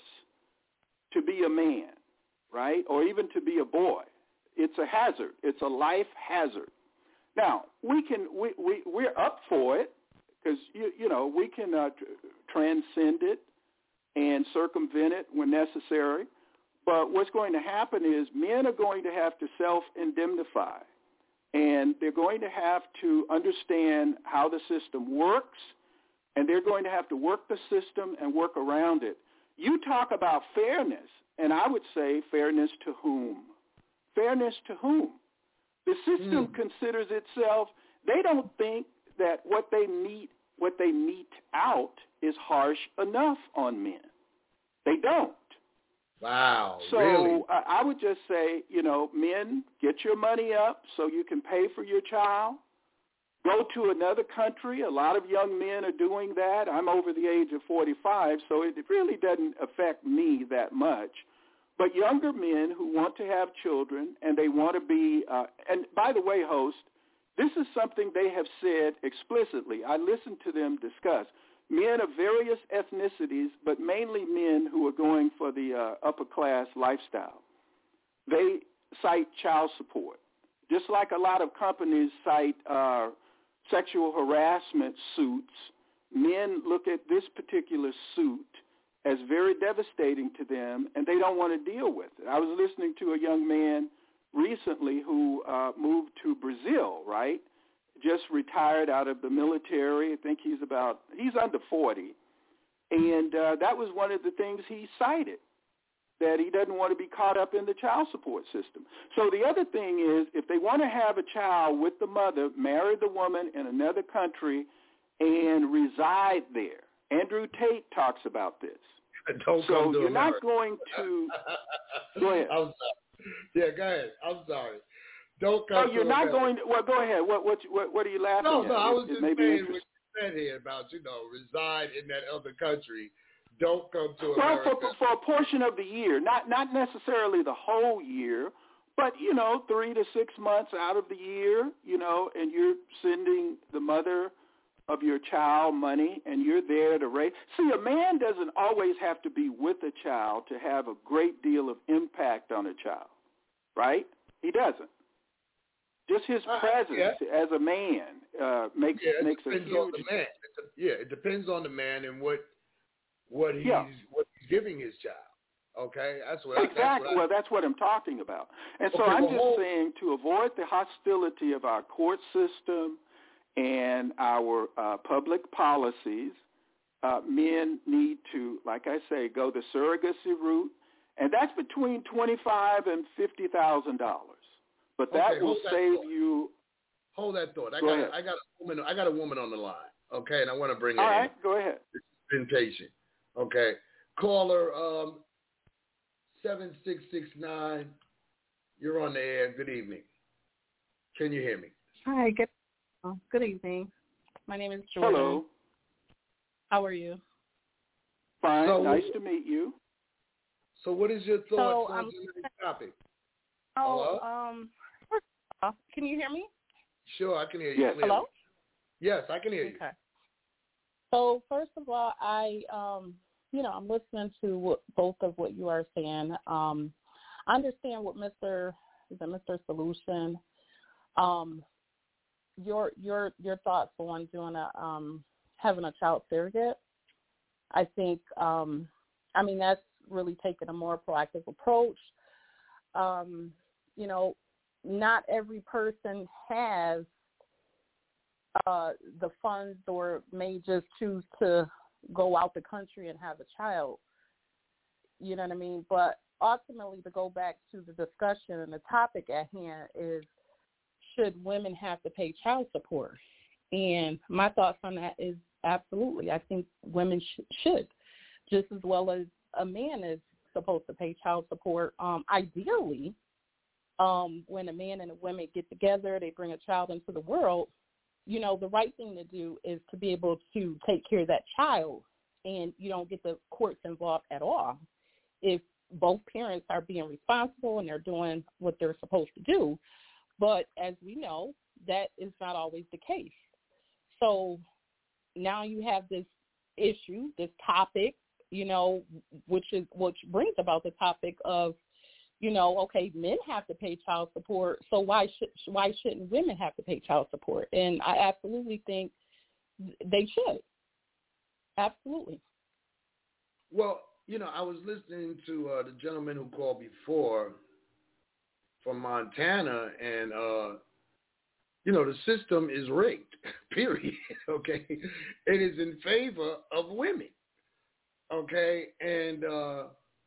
C: to be a man, right, or even to be a boy. It's a hazard. It's a life hazard. Now, we can, we, we, we're up for it because, you, you know, we can uh, tr- transcend it and circumvent it when necessary. But what's going to happen is men are going to have to self-indemnify, and they're going to have to understand how the system works, and they're going to have to work the system and work around it. You talk about fairness, and I would say fairness to whom? Fairness to whom? The system mm. considers itself, they don't think that what they mete, what they mete out is harsh enough on men. They don't.
A: Wow,
C: so
A: really?
C: I, I would just say, you know, men, get your money up so you can pay for your child. Go to another country. A lot of young men are doing that. I'm over the age of forty-five, so it really doesn't affect me that much. But younger men who want to have children and they want to be, uh, and by the way, host, this is something they have said explicitly. I listened to them discuss. Men of various ethnicities, but mainly men who are going for the uh, upper class lifestyle. They cite child support, just like a lot of companies cite uh, sexual harassment suits. Men look at this particular suit as very devastating to them, and they don't want to deal with it. I was listening to a young man recently who uh, moved to Brazil, right? Just retired out of the military. I think he's about, he's under forty. And uh, that was one of the things he cited, that he doesn't want to be caught up in the child support system. So the other thing is, if they want to have a child with the mother, marry the woman in another country and reside there. Andrew Tate talks about this.
A: Don't
C: so
A: come to
C: you're
A: America.
C: not going to, go ahead.
A: I'm sorry. Yeah, go ahead. I'm sorry. Don't come
C: oh, you're
A: to
C: not
A: America.
C: going to, well, go ahead. What, what, what, what are you laughing
A: no,
C: at?
A: No, no, I was
C: it,
A: just
C: it
A: saying what you said here about, you know, reside in that other country. Don't come to
C: well,
A: America.
C: for, for a portion of the year, not not necessarily the whole year, but, you know, three to six months out of the year, you know, and you're sending the mother of your child money and you're there to raise. See, a man doesn't always have to be with a child to have a great deal of impact on a child, right? He doesn't. Just his
A: uh,
C: presence
A: yeah.
C: as a man uh, makes
A: yeah, it
C: makes a
A: depends
C: huge.
A: on the man. It's a, yeah, it depends on the man and what what he's
C: yeah.
A: what he's giving his child. Okay, that's what.
C: Exactly.
A: I, that's what I,
C: well, that's what I'm talking about. And so
A: okay,
C: I'm
A: well,
C: just
A: hold,
C: saying, to avoid the hostility of our court system and our uh, public policies, uh, men need to, like I say, go the surrogacy route, and that's between twenty-five and fifty thousand dollars. But that
A: okay,
C: will
A: that
C: save
A: thought.
C: you.
A: Hold that thought. I
C: go
A: got
C: ahead.
A: I got a woman. I got a woman on the line. Okay, and I want to bring her
C: All
A: in.
C: All right, go ahead.
A: Been patient. Okay, caller um seven six six nine. You're on the air. Good evening. Can you hear me?
G: Hi. Good. Oh, good evening. My name is Jordan.
C: Hello.
G: How are you?
C: Fine.
A: So,
C: nice to meet you.
A: So, what is your thoughts
G: so,
A: on
G: um,
A: today's topic?
G: Oh,
A: Hello?
G: um, first off, can you hear me?
A: Sure, I can hear you.
C: Yes.
A: Clearly.
G: Hello?
A: Yes, I can hear you.
G: Okay. So, first of all, I, um, you know, I'm listening to what, both of what you are saying. Um, I understand what Mister is it Mister Solution, um, your your your thoughts on doing a um, having a child surrogate. I think, um, I mean, that's really taking a more proactive approach. Um, you know, not every person has uh, the funds or may just choose to go out the country and have a child. You know what I mean? But ultimately, to go back to the discussion and the topic at hand is, should women have to pay child support? And my thoughts on that is absolutely. I think women sh- should, just as well as a man is supposed to pay child support. Um, ideally, um, when a man and a woman get together, they bring a child into the world, you know, the right thing to do is to be able to take care of that child, and you don't get the courts involved at all if both parents are being responsible and they're doing what they're supposed to do. But as we know, that is not always the case. So now you have this issue, this topic, you know, which is which brings about the topic of, you know, okay, men have to pay child support, so why should why shouldn't women have to pay child support? And I absolutely think they should. Absolutely.
A: Well, you know, I was listening to uh, the gentleman who called before from Montana, and, uh, you know, the system is rigged, period, okay? It is in favor of women, okay? And uh,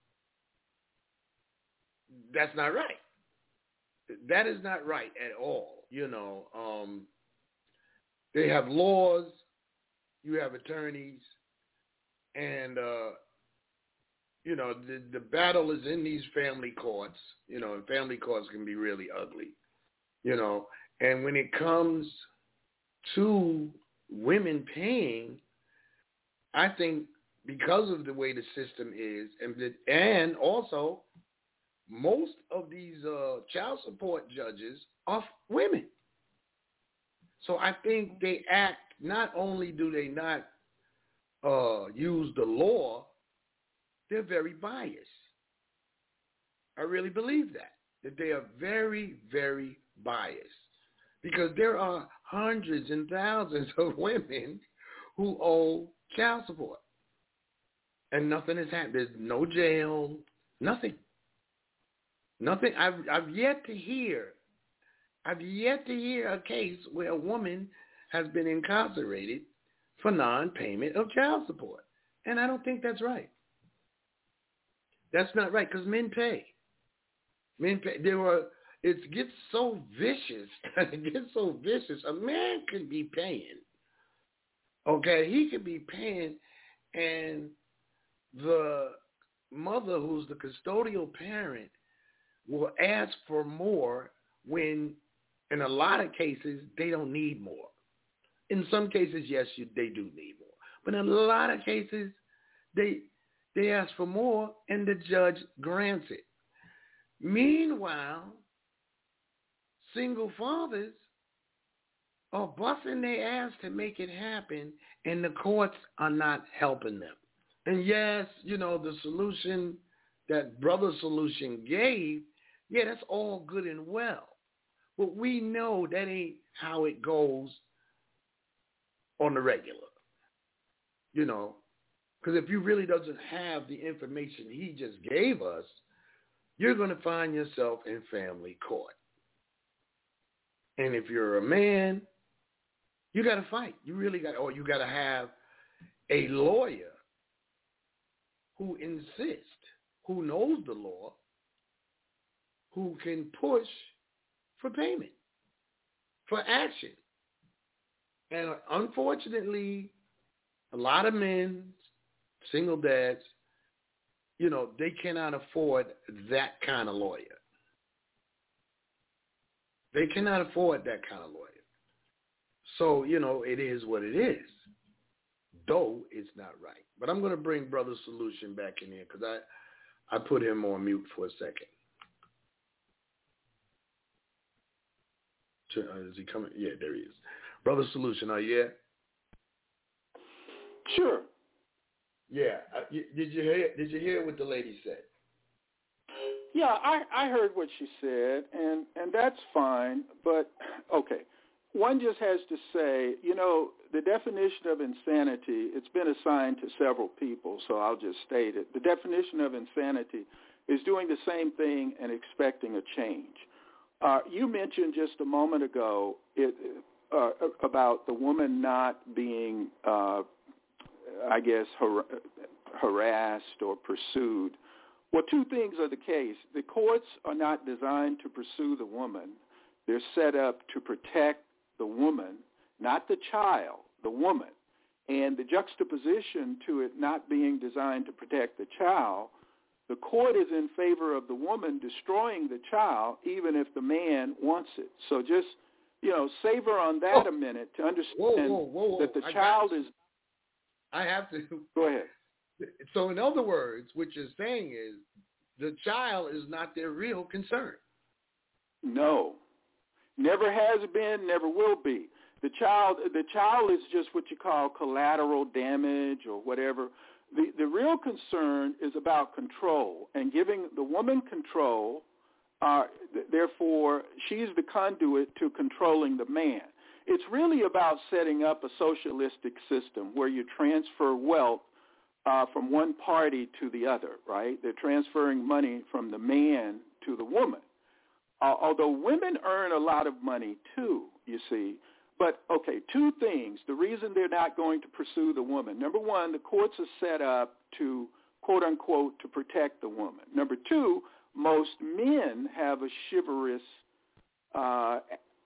A: that's not right. That is not right at all, you know. Um, they have laws, you have attorneys, and, uh, you know, the, the battle is in these family courts, you know, and family courts can be really ugly, you know. And when it comes to women paying, I think because of the way the system is, and the, and also most of these uh, child support judges are women. So I think they act, not only do they not uh, use the law, they're very biased. I really believe that, that they are very, very biased. Because there are hundreds and thousands of women who owe child support. And nothing has happened. There's no jail, nothing. Nothing. I've, I've yet to hear, I've yet to hear a case where a woman has been incarcerated for non-payment of child support. And I don't think that's right. That's not right, because men pay. Men pay. There were, it gets so vicious. It gets so vicious. A man can be paying. Okay, he could be paying, and the mother, who's the custodial parent, will ask for more when, in a lot of cases, they don't need more. In some cases, yes, you, they do need more. But in a lot of cases, they they ask for more, and the judge grants it. Meanwhile, single fathers are busting their ass to make it happen, and the courts are not helping them. And yes, you know, the solution that Brother Solution gave, yeah, that's all good and well. But we know that ain't how it goes on the regular, you know. Because if you really doesn't have the information he just gave us, you're going to find yourself in family court. And if you're a man, you got to fight. You really got, or you got to have a lawyer who insists, who knows the law, who can push for payment, for action. And unfortunately, a lot of men, single dads, you know, they cannot afford that kind of lawyer. They cannot afford that kind of lawyer. So, you know, it is what it is, though it's not right. But I'm going to bring Brother Solution back in here because I, I put him on mute for a second. Is he coming? Yeah, there he is. Brother Solution, are you here?
C: Sure.
A: Yeah. Did you hear? Did you hear what the lady said?
C: Yeah, I, I heard what she said, and, and that's fine. But, okay, one just has to say, you know, the definition of insanity, it's been assigned to several people, so I'll just state it. The definition of insanity is doing the same thing and expecting a change. Uh, you mentioned just a moment ago it, uh, about the woman not being, uh, I guess, har- harassed or pursued. Well, two things are the case. The courts are not designed to pursue the woman. They're set up to protect the woman, not the child, the woman. And the juxtaposition to it not being designed to protect the child, the court is in favor of the woman destroying the child even if the man wants it. So just, you know, savor on that oh. a minute to understand
A: whoa, whoa, whoa, whoa.
C: that the
A: I
C: child is...
A: I have to...
C: Go ahead.
A: So in other words, what you're saying is the child is not their real concern.
C: No. Never has been, never will be. The child the child is just what you call collateral damage or whatever. The the real concern is about control and giving the woman control. Uh, th- therefore, she's the conduit to controlling the man. It's really about setting up a socialistic system where you transfer wealth Uh, from one party to the other, right? They're transferring money from the man to the woman. Uh, although women earn a lot of money too, you see. But, okay, two things. The reason they're not going to pursue the woman. Number one, the courts are set up to, quote, unquote, to protect the woman. Number two, most men have a chivalrous uh,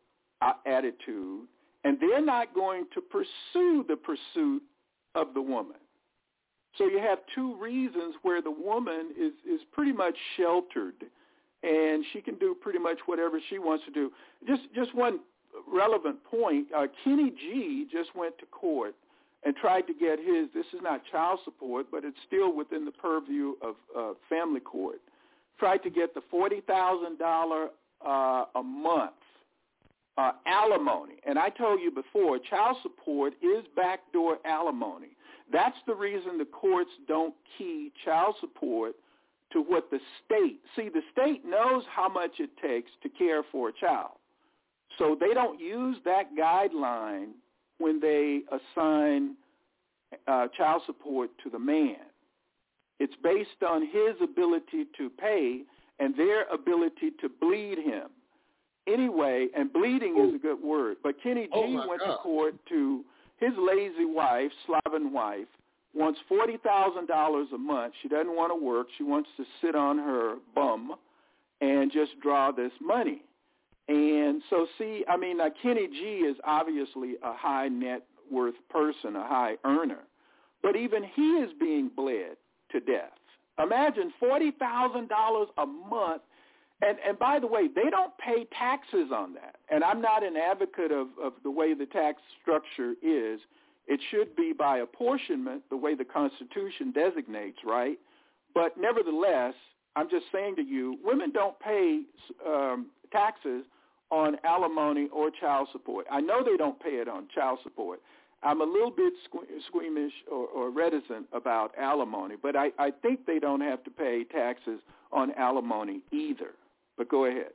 C: attitude, and they're not going to pursue the pursuit of the woman. So you have two reasons where the woman is, is pretty much sheltered, and she can do pretty much whatever she wants to do. Just just one relevant point, uh, Kenny G just went to court and tried to get his, this is not child support, but it's still within the purview of uh, family court, tried to get the forty thousand dollars uh, a month uh, alimony. And I told you before, child support is backdoor alimony. That's the reason the courts don't key child support to what the state, see, the state knows how much it takes to care for a child. So they don't use that guideline when they assign uh, child support to the man. It's based on his ability to pay and their ability to bleed him. Anyway, and bleeding Ooh. is a good word, but Kenny G
A: oh
C: went
A: God.
C: to court to... His lazy wife, Slavic wife, wants forty thousand dollars a month. She doesn't want to work. She wants to sit on her bum and just draw this money. And so, see, I mean, uh, Kenny G is obviously a high net worth person, a high earner. But even he is being bled to death. Imagine forty thousand dollars a month. And, and by the way, they don't pay taxes on that. And I'm not an advocate of, of the way the tax structure is. It should be by apportionment, the way the Constitution designates, right? But nevertheless, I'm just saying to you, women don't pay um, taxes on alimony or child support. I know they don't pay it on child support. I'm a little bit squeamish or, or reticent about alimony, but I, I think they don't have to pay taxes on alimony either. But go ahead.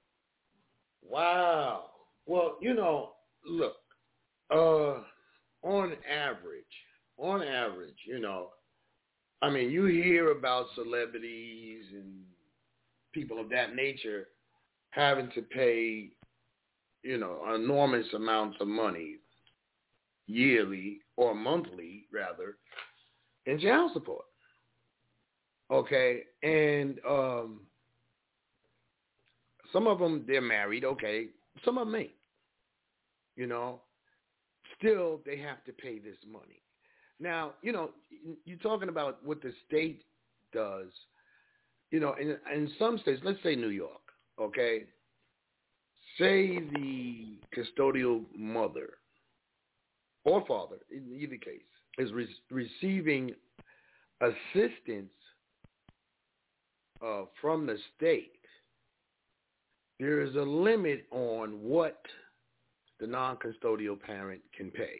A: Wow. Well, you know, look, uh, on average, on average, you know, I mean, you hear about celebrities and people of that nature having to pay, you know, enormous amounts of money yearly or monthly, rather, in child support. Okay, and um, some of them, they're married, okay. Some of them ain't, you know. Still, they have to pay this money. Now, you know, you're talking about what the state does. You know, in, in some states, let's say New York, okay. Say the custodial mother or father, in either case, is re- receiving assistance uh, from the state. There is a limit on what the non-custodial parent can pay.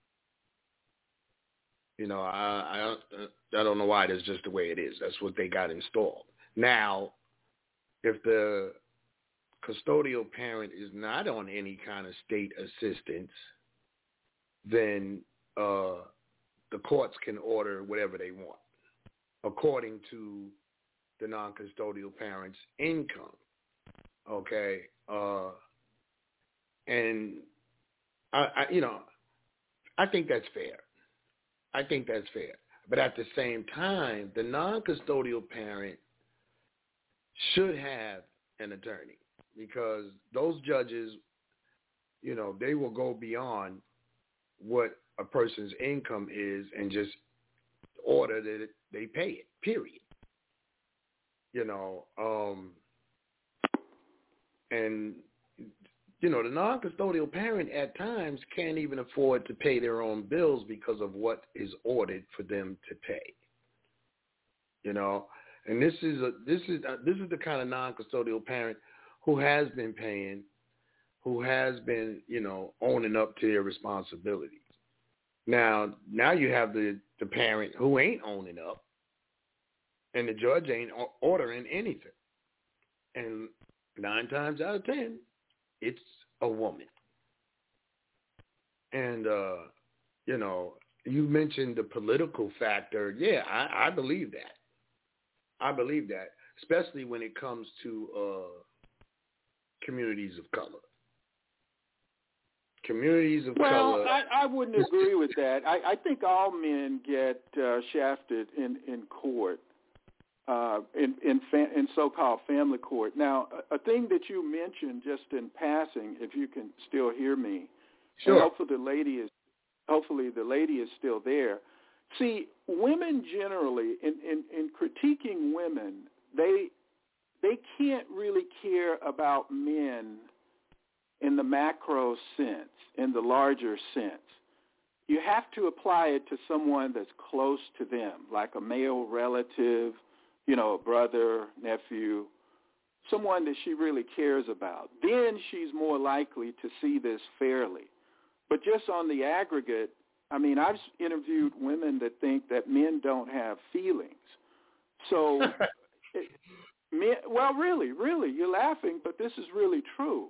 A: You know, I, I I don't know why. That's just the way it is. That's what they got installed. Now, if the custodial parent is not on any kind of state assistance, then uh, the courts can order whatever they want according to the non-custodial parent's income. Okay, uh, and I, I, you know, I think that's fair. I think that's fair. But at the same time, the non-custodial parent should have an attorney, because those judges, you know, they will go beyond what a person's income is and just order that they pay it, period. You know, um, and, you know, the non-custodial parent at times can't even afford to pay their own bills because of what is ordered for them to pay. You know, and this is a this is a, this is the kind of non-custodial parent who has been paying, who has been, you know, owning up to their responsibilities. Now, now you have the, the parent who ain't owning up, and the judge ain't ordering anything. And nine times out of ten, it's a woman. And, uh, you know, you mentioned the political factor. Yeah, I, I believe that. I believe that, especially when it comes to uh, communities of color. Communities of
C: well,
A: color.
C: Well, I, I wouldn't agree with that. I, I think all men get uh, shafted in, in court, uh, in in, fa- in so-called family court. Now, a, a thing that you mentioned just in passing, if you can still hear me,
A: sure.
C: And hopefully the lady is hopefully the lady is still there. See, women generally, in, in, in critiquing women, they they can't really care about men in the macro sense, in the larger sense. You have to apply it to someone that's close to them, like a male relative, you know, a brother, nephew, someone that she really cares about. Then she's more likely to see this fairly. But just on the aggregate, I mean, I've interviewed women that think that men don't have feelings. So, it, men, well, really, really, you're laughing, but this is really true.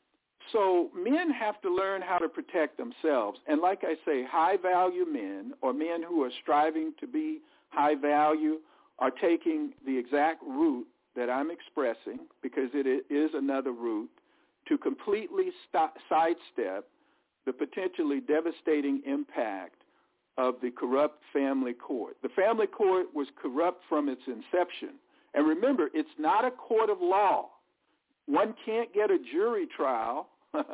C: So men have to learn how to protect themselves. And like I say, high-value men, or men who are striving to be high-value, are taking the exact route that I'm expressing, because it is another route, to completely stop, sidestep the potentially devastating impact of the corrupt family court. The family court was corrupt from its inception. And remember, it's not a court of law. One can't get a jury trial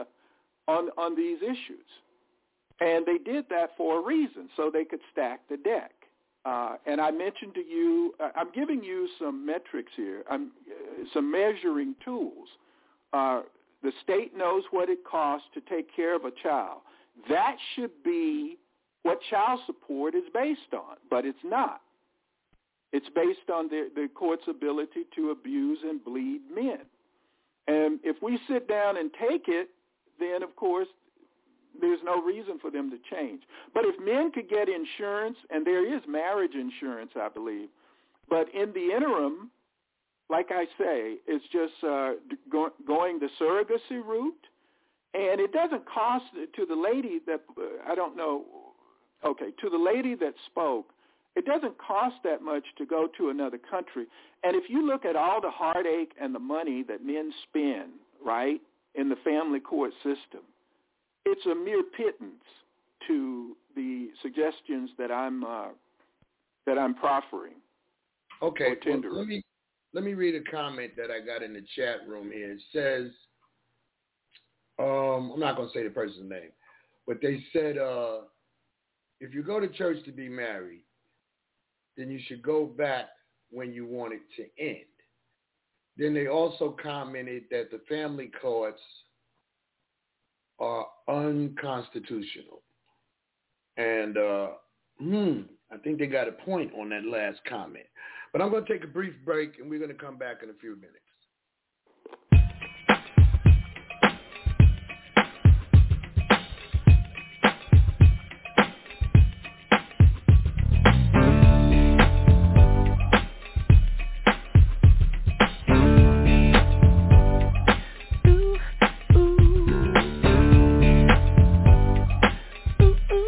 C: on on these issues. And they did that for a reason, so they could stack the deck. Uh, and I mentioned to you, I'm giving you some metrics here, I'm, uh, some measuring tools. Uh, the state knows what it costs to take care of a child. That should be what child support is based on, but it's not. It's based on the, the court's ability to abuse and bleed men. And if we sit down and take it, then, of course, there's no reason for them to change. But if men could get insurance, and there is marriage insurance, I believe, but in the interim, like I say, it's just uh, go, going the surrogacy route, and it doesn't cost to the lady that, uh, I don't know, okay, to the lady that spoke, it doesn't cost that much to go to another country. And if you look at all the heartache and the money that men spend, right, in the family court system, it's a mere pittance to the suggestions that I'm uh, that I'm proffering.
A: Okay, well, let me let me read a comment that I got in the chat room here. It says, um, I'm not going to say the person's name, but they said, uh, if you go to church to be married, then you should go back when you want it to end. Then they also commented that the family courts are unconstitutional. And, uh, hmm, I think they got a point on that last comment. But I'm going to take a brief break, and we're going to come back in a few minutes.
H: Ooh, ooh. Ooh, ooh.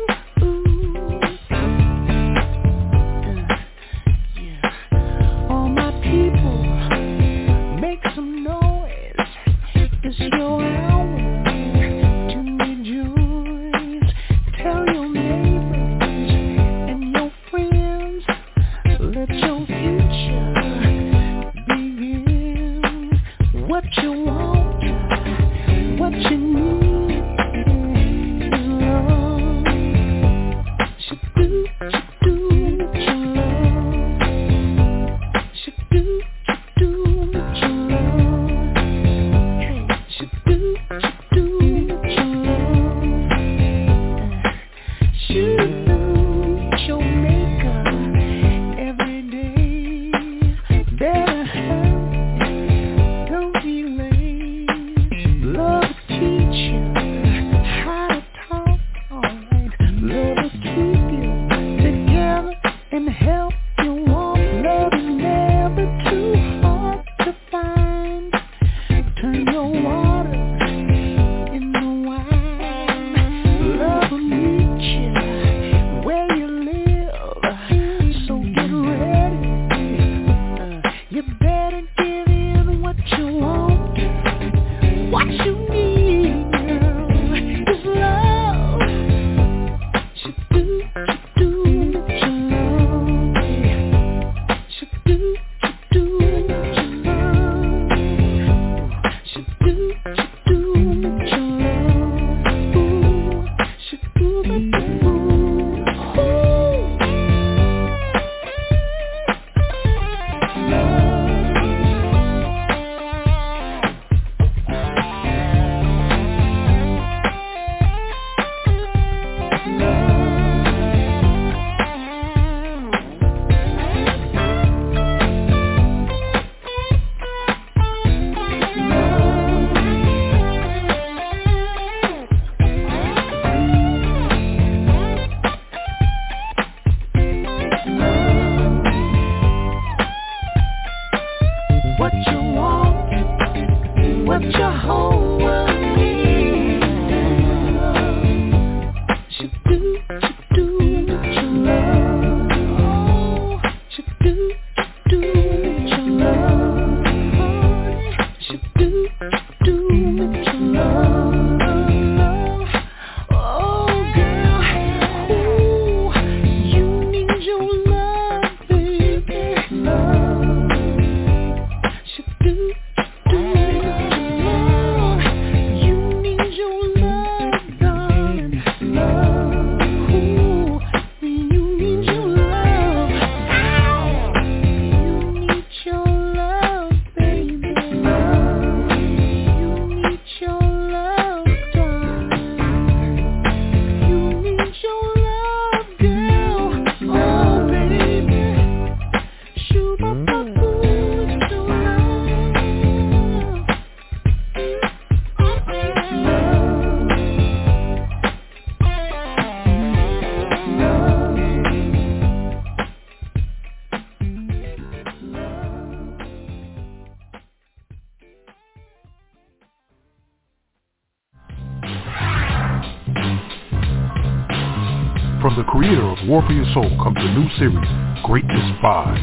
H: From the creator of War for Your Soul comes a new series, Greatness five.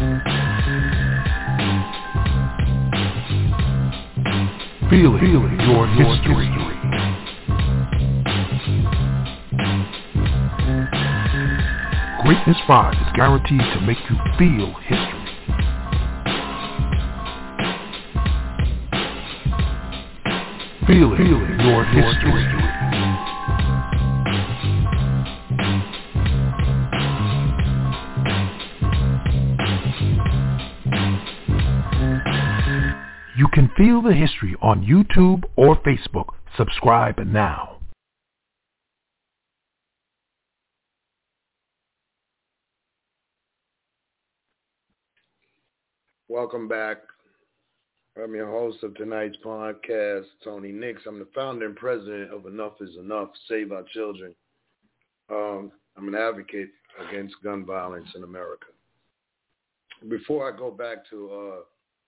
H: Feeling, Feeling your history. Greatness five is guaranteed to make you feel history. Feeling, Feeling your history. You can feel the history on YouTube or Facebook. Subscribe now.
A: Welcome back. I'm your host of tonight's podcast, Tony Nix. I'm the founder and president of Enough is Enough, Save Our Children. Um, I'm an advocate against gun violence in America. Before I go back to uh,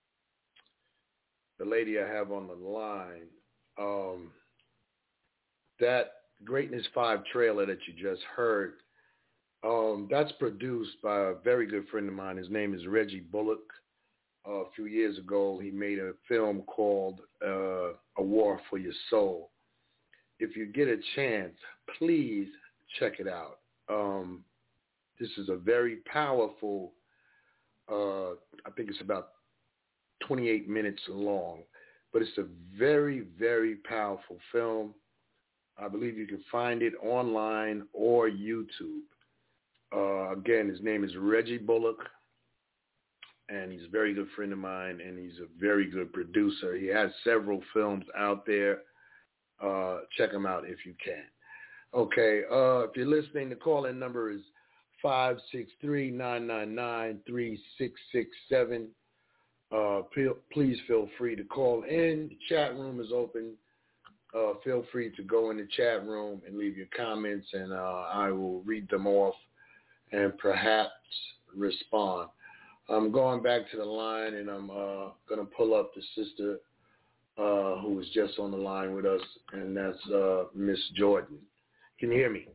A: the lady I have on the line, um, that Greatness five trailer that you just heard, um, that's produced by a very good friend of mine. His name is Reggie Bullock. Uh, a few years ago, he made a film called uh, A War for Your Soul. If you get a chance, please check it out. Um, this is a very powerful, uh, I think it's about twenty-eight minutes long, but it's a very, very powerful film. I believe you can find it online or YouTube. Uh, again, his name is Reggie Bullock, and he's a very good friend of mine, and he's a very good producer. He has several films out there. Uh, check him out if you can. Okay, uh, if you're listening, the call-in number is five six three, nine nine nine, three six six seven. Uh, please feel free to call in. The chat room is open. Uh, feel free to go in the chat room and leave your comments, and uh, I will read them off and perhaps respond. I'm going back to the line, and I'm uh, going to pull up the sister uh, who was just on the line with us, and that's uh, Miss Jordan. Can you hear me?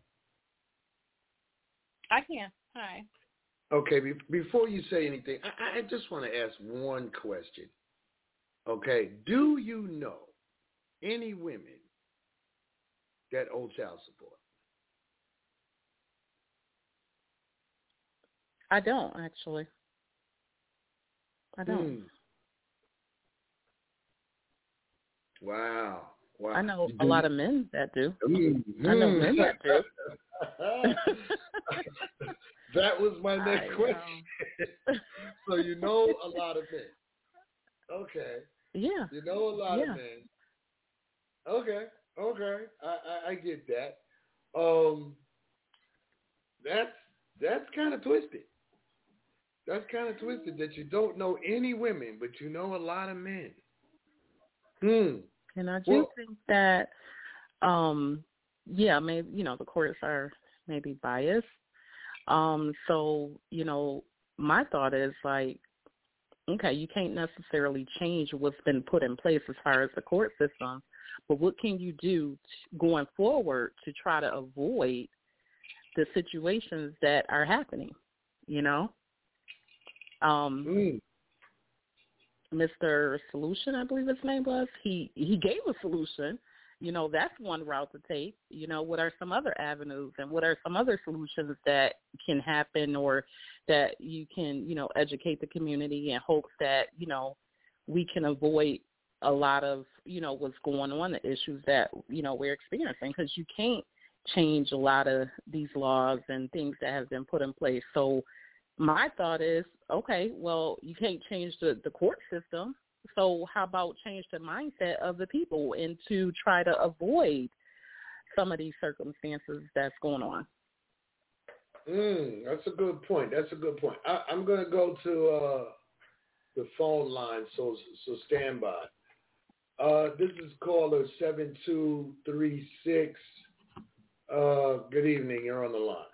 G: I can. Hi.
A: Okay, be- before you say anything, I, I just want to ask one question. Okay, do you know any women that owe child support?
G: I don't, actually. I don't.
A: Hmm. Wow. Wow.
G: I know a lot of men that do.
A: Mm-hmm.
G: I know men that do.
A: That was my next
G: I
A: question. So you know a lot of men. Okay.
G: Yeah.
A: You know a lot
G: yeah.
A: of men. Okay. Okay. I, I, I get that. Um, that's that's kind of twisted. That's kind of twisted that you don't know any women, but you know a lot of men. Hmm.
G: And I do
A: well,
G: think that, um, yeah, maybe, you know, the courts are maybe biased. Um, so, you know, my thought is like, okay, you can't necessarily change what's been put in place as far as the court system, but what can you do t- going forward to try to avoid the situations that are happening, you know? Um,
A: mm.
G: Mister Solution, I believe his name was, he, he gave a solution. You know, that's one route to take. You know, what are some other avenues and what are some other solutions that can happen or that you can, you know, educate the community in hopes that, you know, we can avoid a lot of, you know, what's going on, the issues that, you know, we're experiencing, because you can't change a lot of these laws and things that have been put in place. So my thought is, okay, well, you can't change the, the court system. So how about change the mindset of the people and to try to avoid some of these circumstances that's going on?
A: Mm, that's a good point. That's a good point. I, I'm going to go to uh, the phone line, so so stand by. Uh, this is caller seven two three six. Uh, good evening. You're on the line.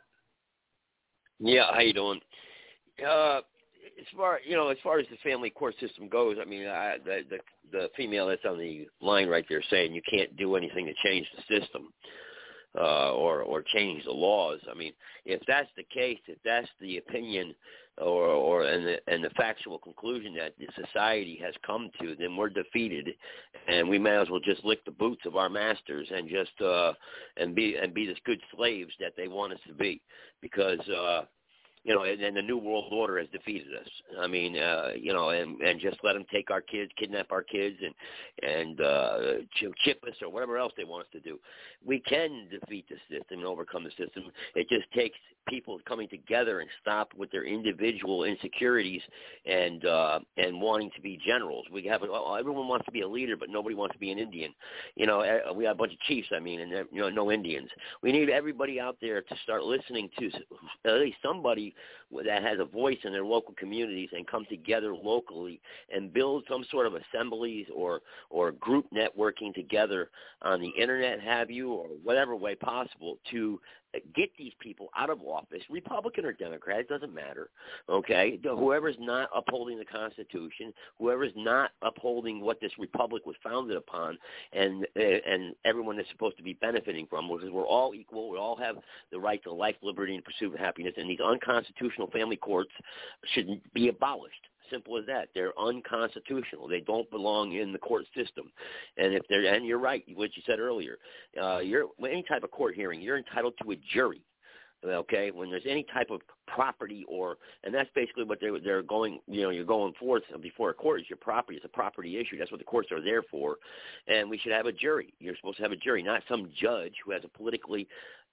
I: Yeah, how you doing? Uh, as far you know, as far as the family court system goes, I mean, I, the, the the female that's on the line right there saying you can't do anything to change the system uh, or or change the laws. I mean, if that's the case, if that's the opinion or or and the and the factual conclusion that the society has come to, then we're defeated, and we may as well just lick the boots of our masters and just uh, and be and be the good slaves that they want us to be, because. Uh, You know, and, and the New World Order has defeated us. I mean, uh, you know, and, and just let them take our kids, kidnap our kids, and and uh, chip us or whatever else they want us to do. We can defeat the system and overcome the system. It just takes people coming together and stop with their individual insecurities and uh, and wanting to be generals. We have oh, everyone wants to be a leader, but nobody wants to be an Indian. You know, we have a bunch of chiefs. I mean, and you know, no Indians. We need everybody out there to start listening to at least somebody that has a voice in their local communities and come together locally and build some sort of assemblies or or group networking together on the internet, have you, or whatever way possible to get these people out of office, Republican or Democrat, it doesn't matter, okay? Whoever's not upholding the Constitution, whoever's not upholding what this republic was founded upon, and and everyone is supposed to be benefiting from, because we're all equal, we all have the right to life, liberty, and pursuit of happiness, and these unconstitutional family courts should be abolished. Simple as that. They're unconstitutional. They don't belong in the court system. And if they're, and you're right, what you said earlier, uh, you're any type of court hearing, you're entitled to a jury. Okay, when there's any type of property or, and that's basically what they they're going, you know, you're going forth before a court is your property. It's a property issue. That's what the courts are there for. And we should have a jury. You're supposed to have a jury, not some judge who has a politically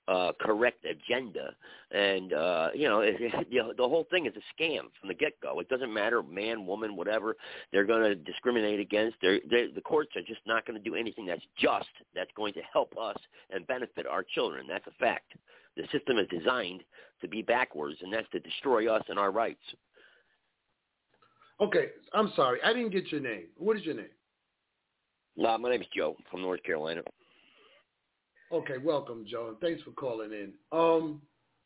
I: uh, correct agenda. And, uh, you know, it, it, the, the whole thing is a scam from the get-go. It doesn't matter, man, woman, whatever, they're going to discriminate against. They're, they're, the courts are just not going to do anything that's just, that's going to help us and benefit our children. That's a fact. The system is designed to be backwards, and that's to destroy us and our rights.
A: Okay, I'm sorry. I didn't get your name. What is your name?
I: Uh, my name is Joe from North Carolina.
A: Okay, welcome, Joe, and thanks for calling in. Um,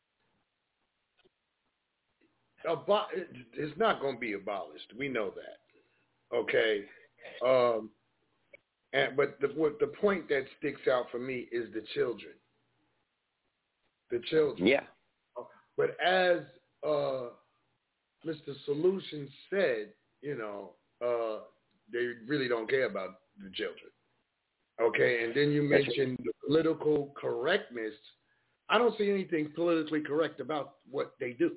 A: abo- it's not going to be abolished. We know that. Okay, um, and but the what, the point that sticks out for me is the children. The children.
I: Yeah.
A: But as uh, Mister Solution said, you know, uh, they really don't care about the children. Okay, and then you mentioned the political correctness. I don't see anything politically correct about what they do.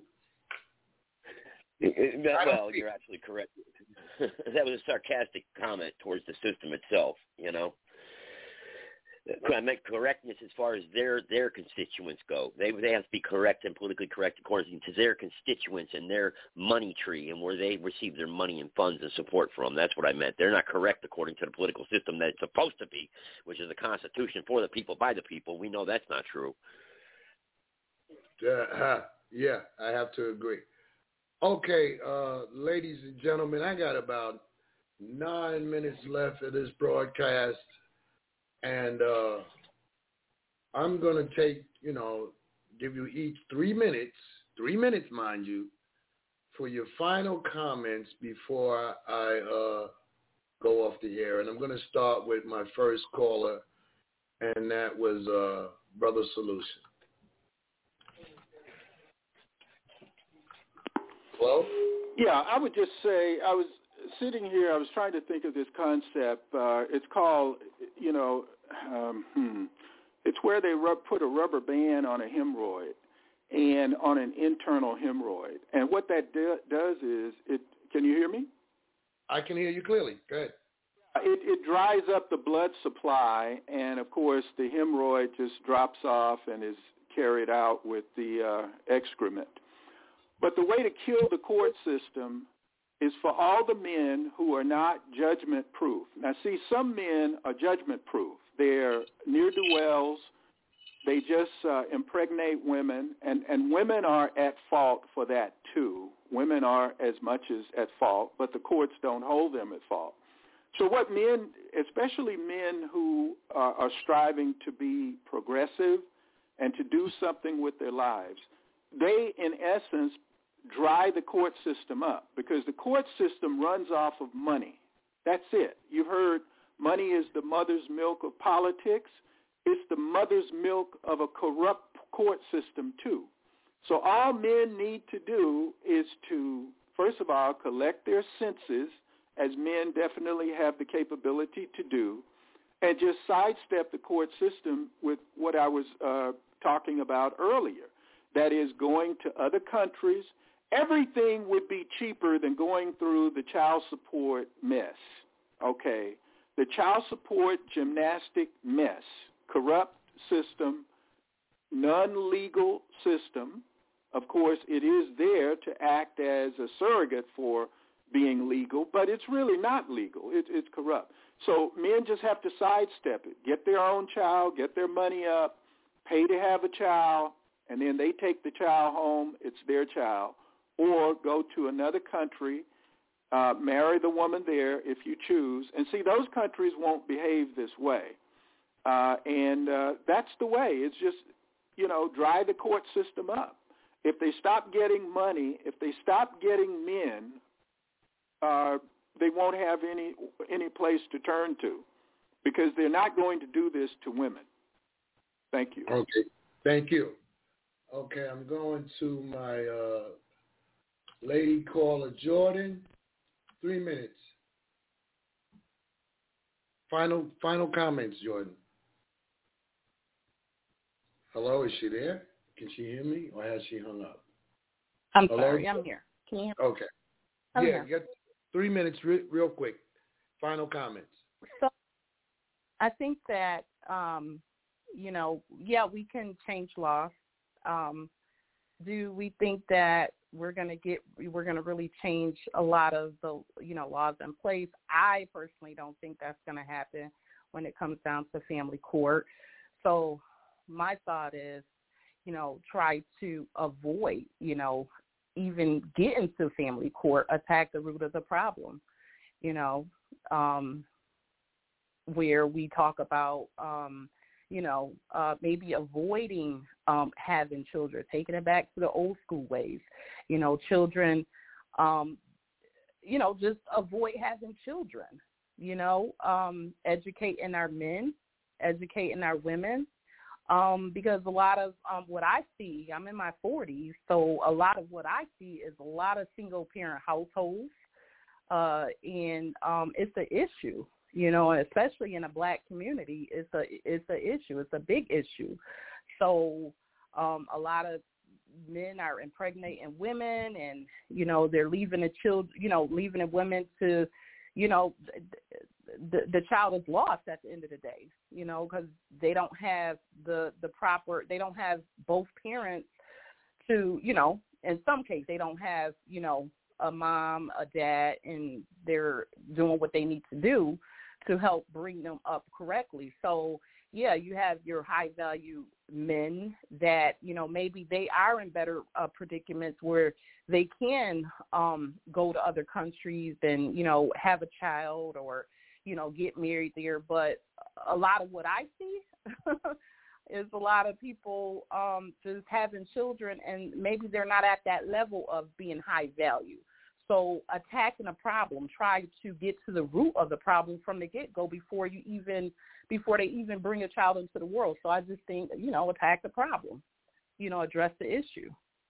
I: That, well, you're absolutely correct. That was a sarcastic comment towards the system itself, you know. I meant correctness as far as their their constituents go. They they have to be correct and politically correct according to their constituents and their money tree and where they receive their money and funds and support from. That's what I meant. They're not correct according to the political system that it's supposed to be, which is a constitution for the people, by the people. We know that's not true.
A: Uh, yeah, I have to agree. Okay, uh, ladies and gentlemen, I got about nine minutes left of this broadcast. And uh, I'm going to take, you know, give you each three minutes, three minutes, mind you, for your final comments before I uh, go off the air. And I'm going to start with my first caller, and that was uh, Brother Solution. Hello?
C: Yeah, I would just say I was sitting here, I was trying to think of this concept. Uh, it's called, you know, um, hmm, it's where they rub, put a rubber band on a hemorrhoid and on an internal hemorrhoid. And what that do, does is, it. Can you hear me?
A: I can hear you clearly. Go ahead.
C: It, it dries up the blood supply, and, of course, the hemorrhoid just drops off and is carried out with the uh, excrement. But the way to kill the court system is for all the men who are not judgment-proof. Now, see, some men are judgment-proof. They're ne'er-do-wells. They just uh, impregnate women, and, and women are at fault for that, too. Women are as much as at fault, but the courts don't hold them at fault. So what men, especially men who uh, are striving to be progressive and to do something with their lives, they, in essence, dry the court system up because the court system runs off of money. That's it. You've heard money is the mother's milk of politics. It's the mother's milk of a corrupt court system, too. So all men need to do is to, first of all, collect their senses, as men definitely have the capability to do, and just sidestep the court system with what I was uh, talking about earlier. That is going to other countries. Everything would be cheaper than going through the child support mess, okay? The child support gymnastic mess, corrupt system, non-legal system. Of course, it is there to act as a surrogate for being legal, but it's really not legal. It, it's corrupt. So men just have to sidestep it, get their own child, get their money up, pay to have a child, and then they take the child home. It's their child. Or go to another country, uh, marry the woman there if you choose. And see, those countries won't behave this way. Uh, and uh, that's the way. It's just, you know, dry the court system up. If they stop getting money, if they stop getting men, uh, they won't have any any place to turn to because they're not going to do this to women. Thank you.
A: Okay. Thank you. Okay, I'm going to my uh, lady caller, Jordan. Three minutes. Final final comments, Jordan. Hello, is she there? Can she hear me, or has she hung up?
G: I'm
A: Hello?
G: sorry, I'm here. Can you hear me?
A: Okay.
G: I'm
A: yeah,
G: here.
A: get three minutes, re- real quick. Final comments.
G: So I think that um, you know, yeah, we can change laws. Um, do we think that we're going to get, we're going to really change a lot of the, you know, laws in place? I personally don't think that's going to happen when it comes down to family court. So my thought is, you know, try to avoid, you know, even getting to family court, attack the root of the problem, you know, um, where we talk about, um, you know, uh, maybe avoiding um, having children, taking it back to the old school ways, you know, children, um, you know, just avoid having children, you know, um, educating our men, educating our women, um, because a lot of um, what I see, I'm in my forties, so a lot of what I see is a lot of single-parent households, uh, and um, it's an issue. You know, especially in a black community, it's a it's an issue. It's a big issue. So um, a lot of men are impregnating women, and you know they're leaving the children. You know, leaving the women to, you know, the the child is lost at the end of the day. You know, because they don't have the the proper. They don't have both parents to. You know, in some cases they don't have. You know, a mom, a dad, and they're doing what they need to do to help bring them up correctly. So, yeah, you have your high-value men that, you know, maybe they are in better uh, predicaments where they can um, go to other countries and, you know, have a child or, you know, get married there. But a lot of what I see is a lot of people um, just having children, and maybe they're not at that level of being high value. So attacking a problem, try to get to the root of the problem from the get-go before you even, before they even bring a child into the world. So I just think, you know, attack the problem, you know, address the issue.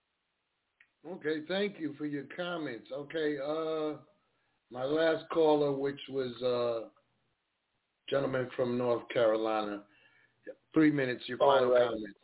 A: Okay, thank you for your comments. Okay, uh, my last caller, which was a uh, gentleman from North Carolina. Three minutes, your final
I: All right.
A: comments.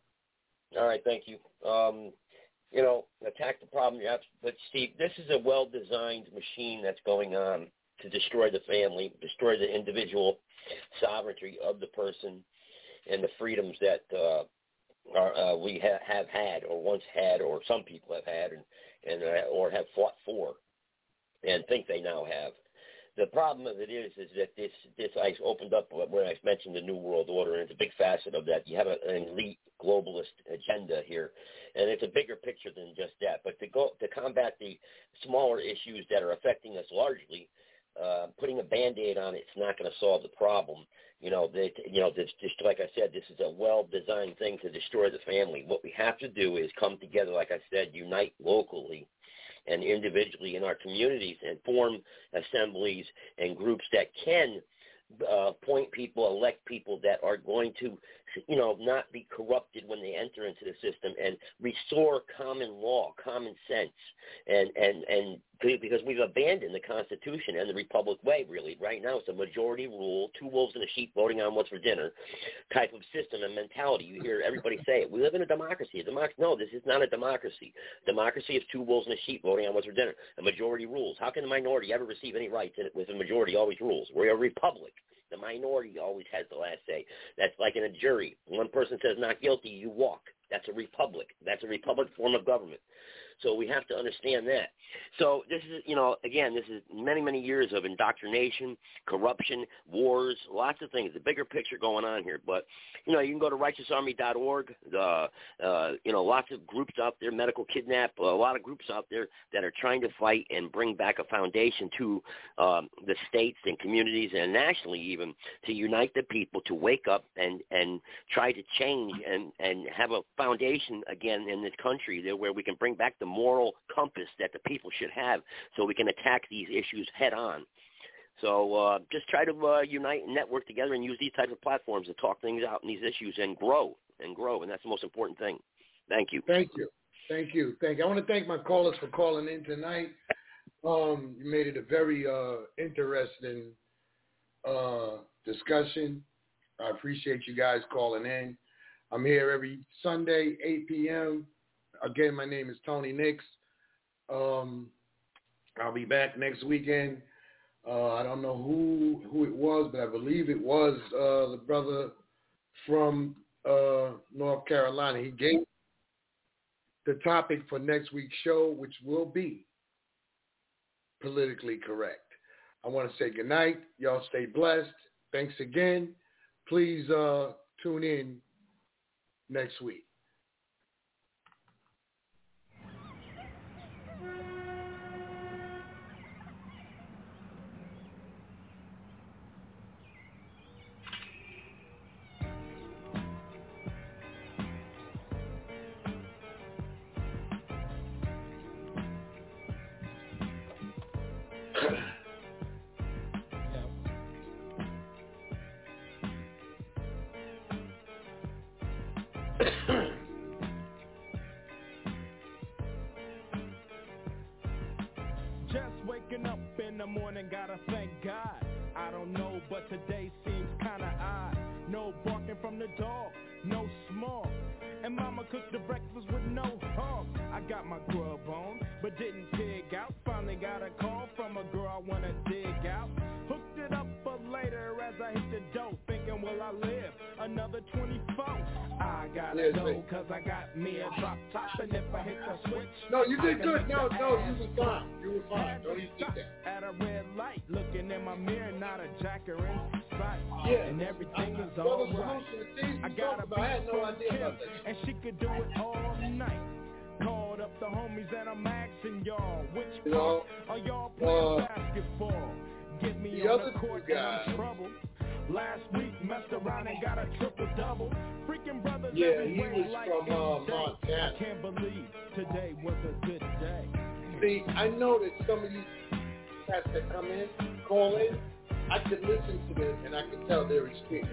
I: All right, thank you. Um, You know, attack the problem. Yeah, but Steve, this is a well-designed machine that's going on to destroy the family, destroy the individual sovereignty of the person, and the freedoms that uh, are, uh, we ha- have had, or once had, or some people have had, and, and uh, or have fought for, and think they now have. The problem of it is, is that this this I opened up when I mentioned the New World Order, and it's a big facet of that. You have an elite globalist agenda here, and it's a bigger picture than just that. But to go to combat the smaller issues that are affecting us largely, uh, putting a Band-Aid on it's not going to solve the problem. You know, they, you know, this, just like I said, this is a well-designed thing to destroy the family. What we have to do is come together, like I said, unite locally and individually in our communities, and form assemblies and groups that can uh, appoint people, elect people that are going to, you know, not be corrupted when they enter into the system, and restore common law, common sense, and, and, and because we've abandoned the Constitution and the Republic way, really. Right now it's a majority rule, two wolves and a sheep voting on what's for dinner type of system and mentality. You hear everybody say it. We live in a democracy. A democracy. No, this is not a democracy. Democracy is two wolves and a sheep voting on what's for dinner. A majority rules. How can the minority ever receive any rights with a majority always rules? We're a republic. The minority always has the last say. That's like in a jury. One person says not guilty, you walk. That's a republic. That's a republic form of government. So we have to understand that. So this is, you know, again, this is many, many years of indoctrination, corruption, wars, lots of things. The bigger picture going on here. But, you know, you can go to righteous army dot org. Uh, uh, you know, lots of groups out there, Medical Kidnap, a lot of groups out there that are trying to fight and bring back a foundation to um, the states and communities and nationally even to unite the people to wake up and, and try to change and, and have a foundation again in this country there where we can bring back the moral compass that the people should have so we can attack these issues head on. So uh, just try to uh, unite and network together and use these types of platforms to talk things out in these issues and grow and grow, and that's the most important thing. Thank you.
A: Thank you. Thank you. Thank you. I want to thank my callers for calling in tonight. Um, you made it a very uh, interesting uh, discussion. I appreciate you guys calling in. I'm here every Sunday, eight p.m. Again, my name is Tony Nix. Um, I'll be back next weekend. Uh, I don't know who who it was, but I believe it was uh, the brother from uh, North Carolina. He gave the topic for next week's show, which will be politically correct. I want to say good night. Y'all stay blessed. Thanks again. Please uh, tune in next week.
J: Just waking up in the morning, gotta thank God. I don't know, but today seems kinda odd. No barking from the dog, no small. And mama cooked the breakfast with no hog. I got my grub on, but didn't pig out. Finally got a call from a girl I wanna dig out. Hooked it up for later as I hit the dough. Thinking, will I live another twenty-four? I gotta
A: yes,
J: go,
A: mate.
J: cause I got me a drop top. And if I hit the switch,
A: No, you did good. No, no, you was fine. You was fine. Don't even think that.
J: At a red light, looking in my mirror, not a jacker in sight.
A: Yeah.
J: And everything is
A: Brother
J: all right.
A: Solution, the things
J: I
A: you
J: got
A: talk
J: a
A: about, I had
J: beat
A: no
J: from
A: idea
J: Kim,
A: about that.
J: and she could do it all night. Called up the homies and I'm asking y'all, which
A: You know,
J: part are y'all playing
A: uh,
J: basketball? Get me
A: the
J: on
A: other
J: the court
A: two
J: and
A: guys.
J: I'm trouble. Last week messed around and got a triple double. Freaking brothers
A: Yeah,
J: every
A: he
J: way
A: was
J: like
A: from, uh,
J: any day.
A: Montana.
J: I can't believe today was a good day.
A: See, I know that some of these cats that come in, call in, I could listen to this and I could tell their experience.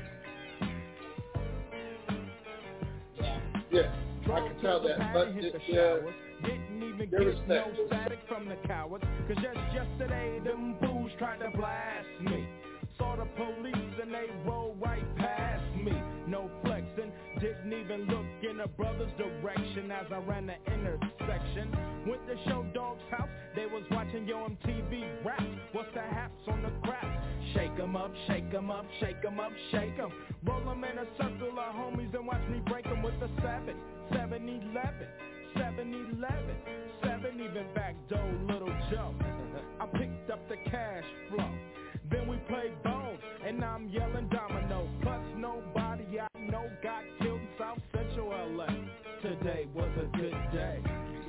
J: Yeah.
A: Yeah, I can tell that, but it's, uh,
J: didn't even
A: they're
J: get no
A: respectful.
J: static from the cowards. Cause just yesterday, them fools tried to blast me. Saw the police and they rolled right past me. No flexing, didn't even look in a brother's direction as I ran the intersection. Went to Show Dog's house, they was watching Yo M T V raps. What's the haps on the craps? Shake 'em up, shake 'em up, shake 'em up, shake 'em. Roll 'em in a circle of homies and watch me break 'em with a seven, seven eleven, seven eleven, seven even back door Little Joe. I picked up the cash flow. Then we played bones, and now I'm yelling domino. Plus nobody I know got killed in South Central L A. Today was a good day.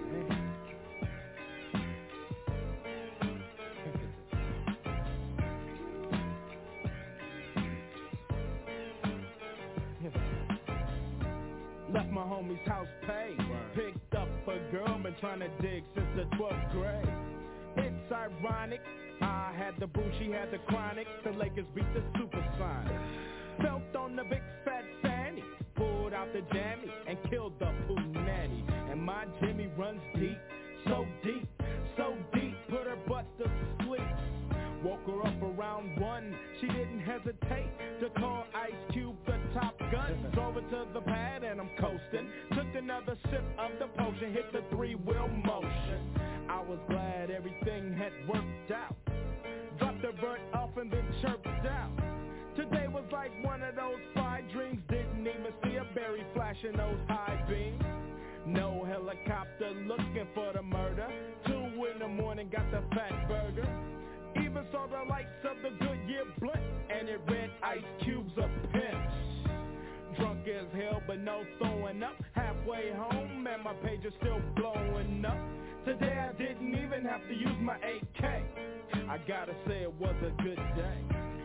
J: Left my homie's house paid. Picked up a girl, been trying to dig since the twelfth grade. It's ironic, I had the brew, she had the chronic. The Lakers beat the Supersonics. Felt on the big fat fanny, pulled out the jammy and killed the poo nanny. And my Jimmy runs deep, so deep, so deep, put her butt to sleep. Woke her up around one, she didn't hesitate to call Ice Cube the Top Gun. Drove her to the pad and I'm coasting. Took another sip of the potion, hit the three-wheel motion. I was glad everything had worked out. Dropped the bird off and then chirped out. Today was like one of those fine dreams. Didn't even see a berry flashing those high beams. No helicopter looking for the murder. Two in the morning got the fat burger. Even saw the lights of the Goodyear blunt, and it read Ice Cube's a pimp. Drunk as hell, but no throwing up. Halfway home, and my page is still blowing up. Today I didn't even have to use my A K. I gotta say it was a good day.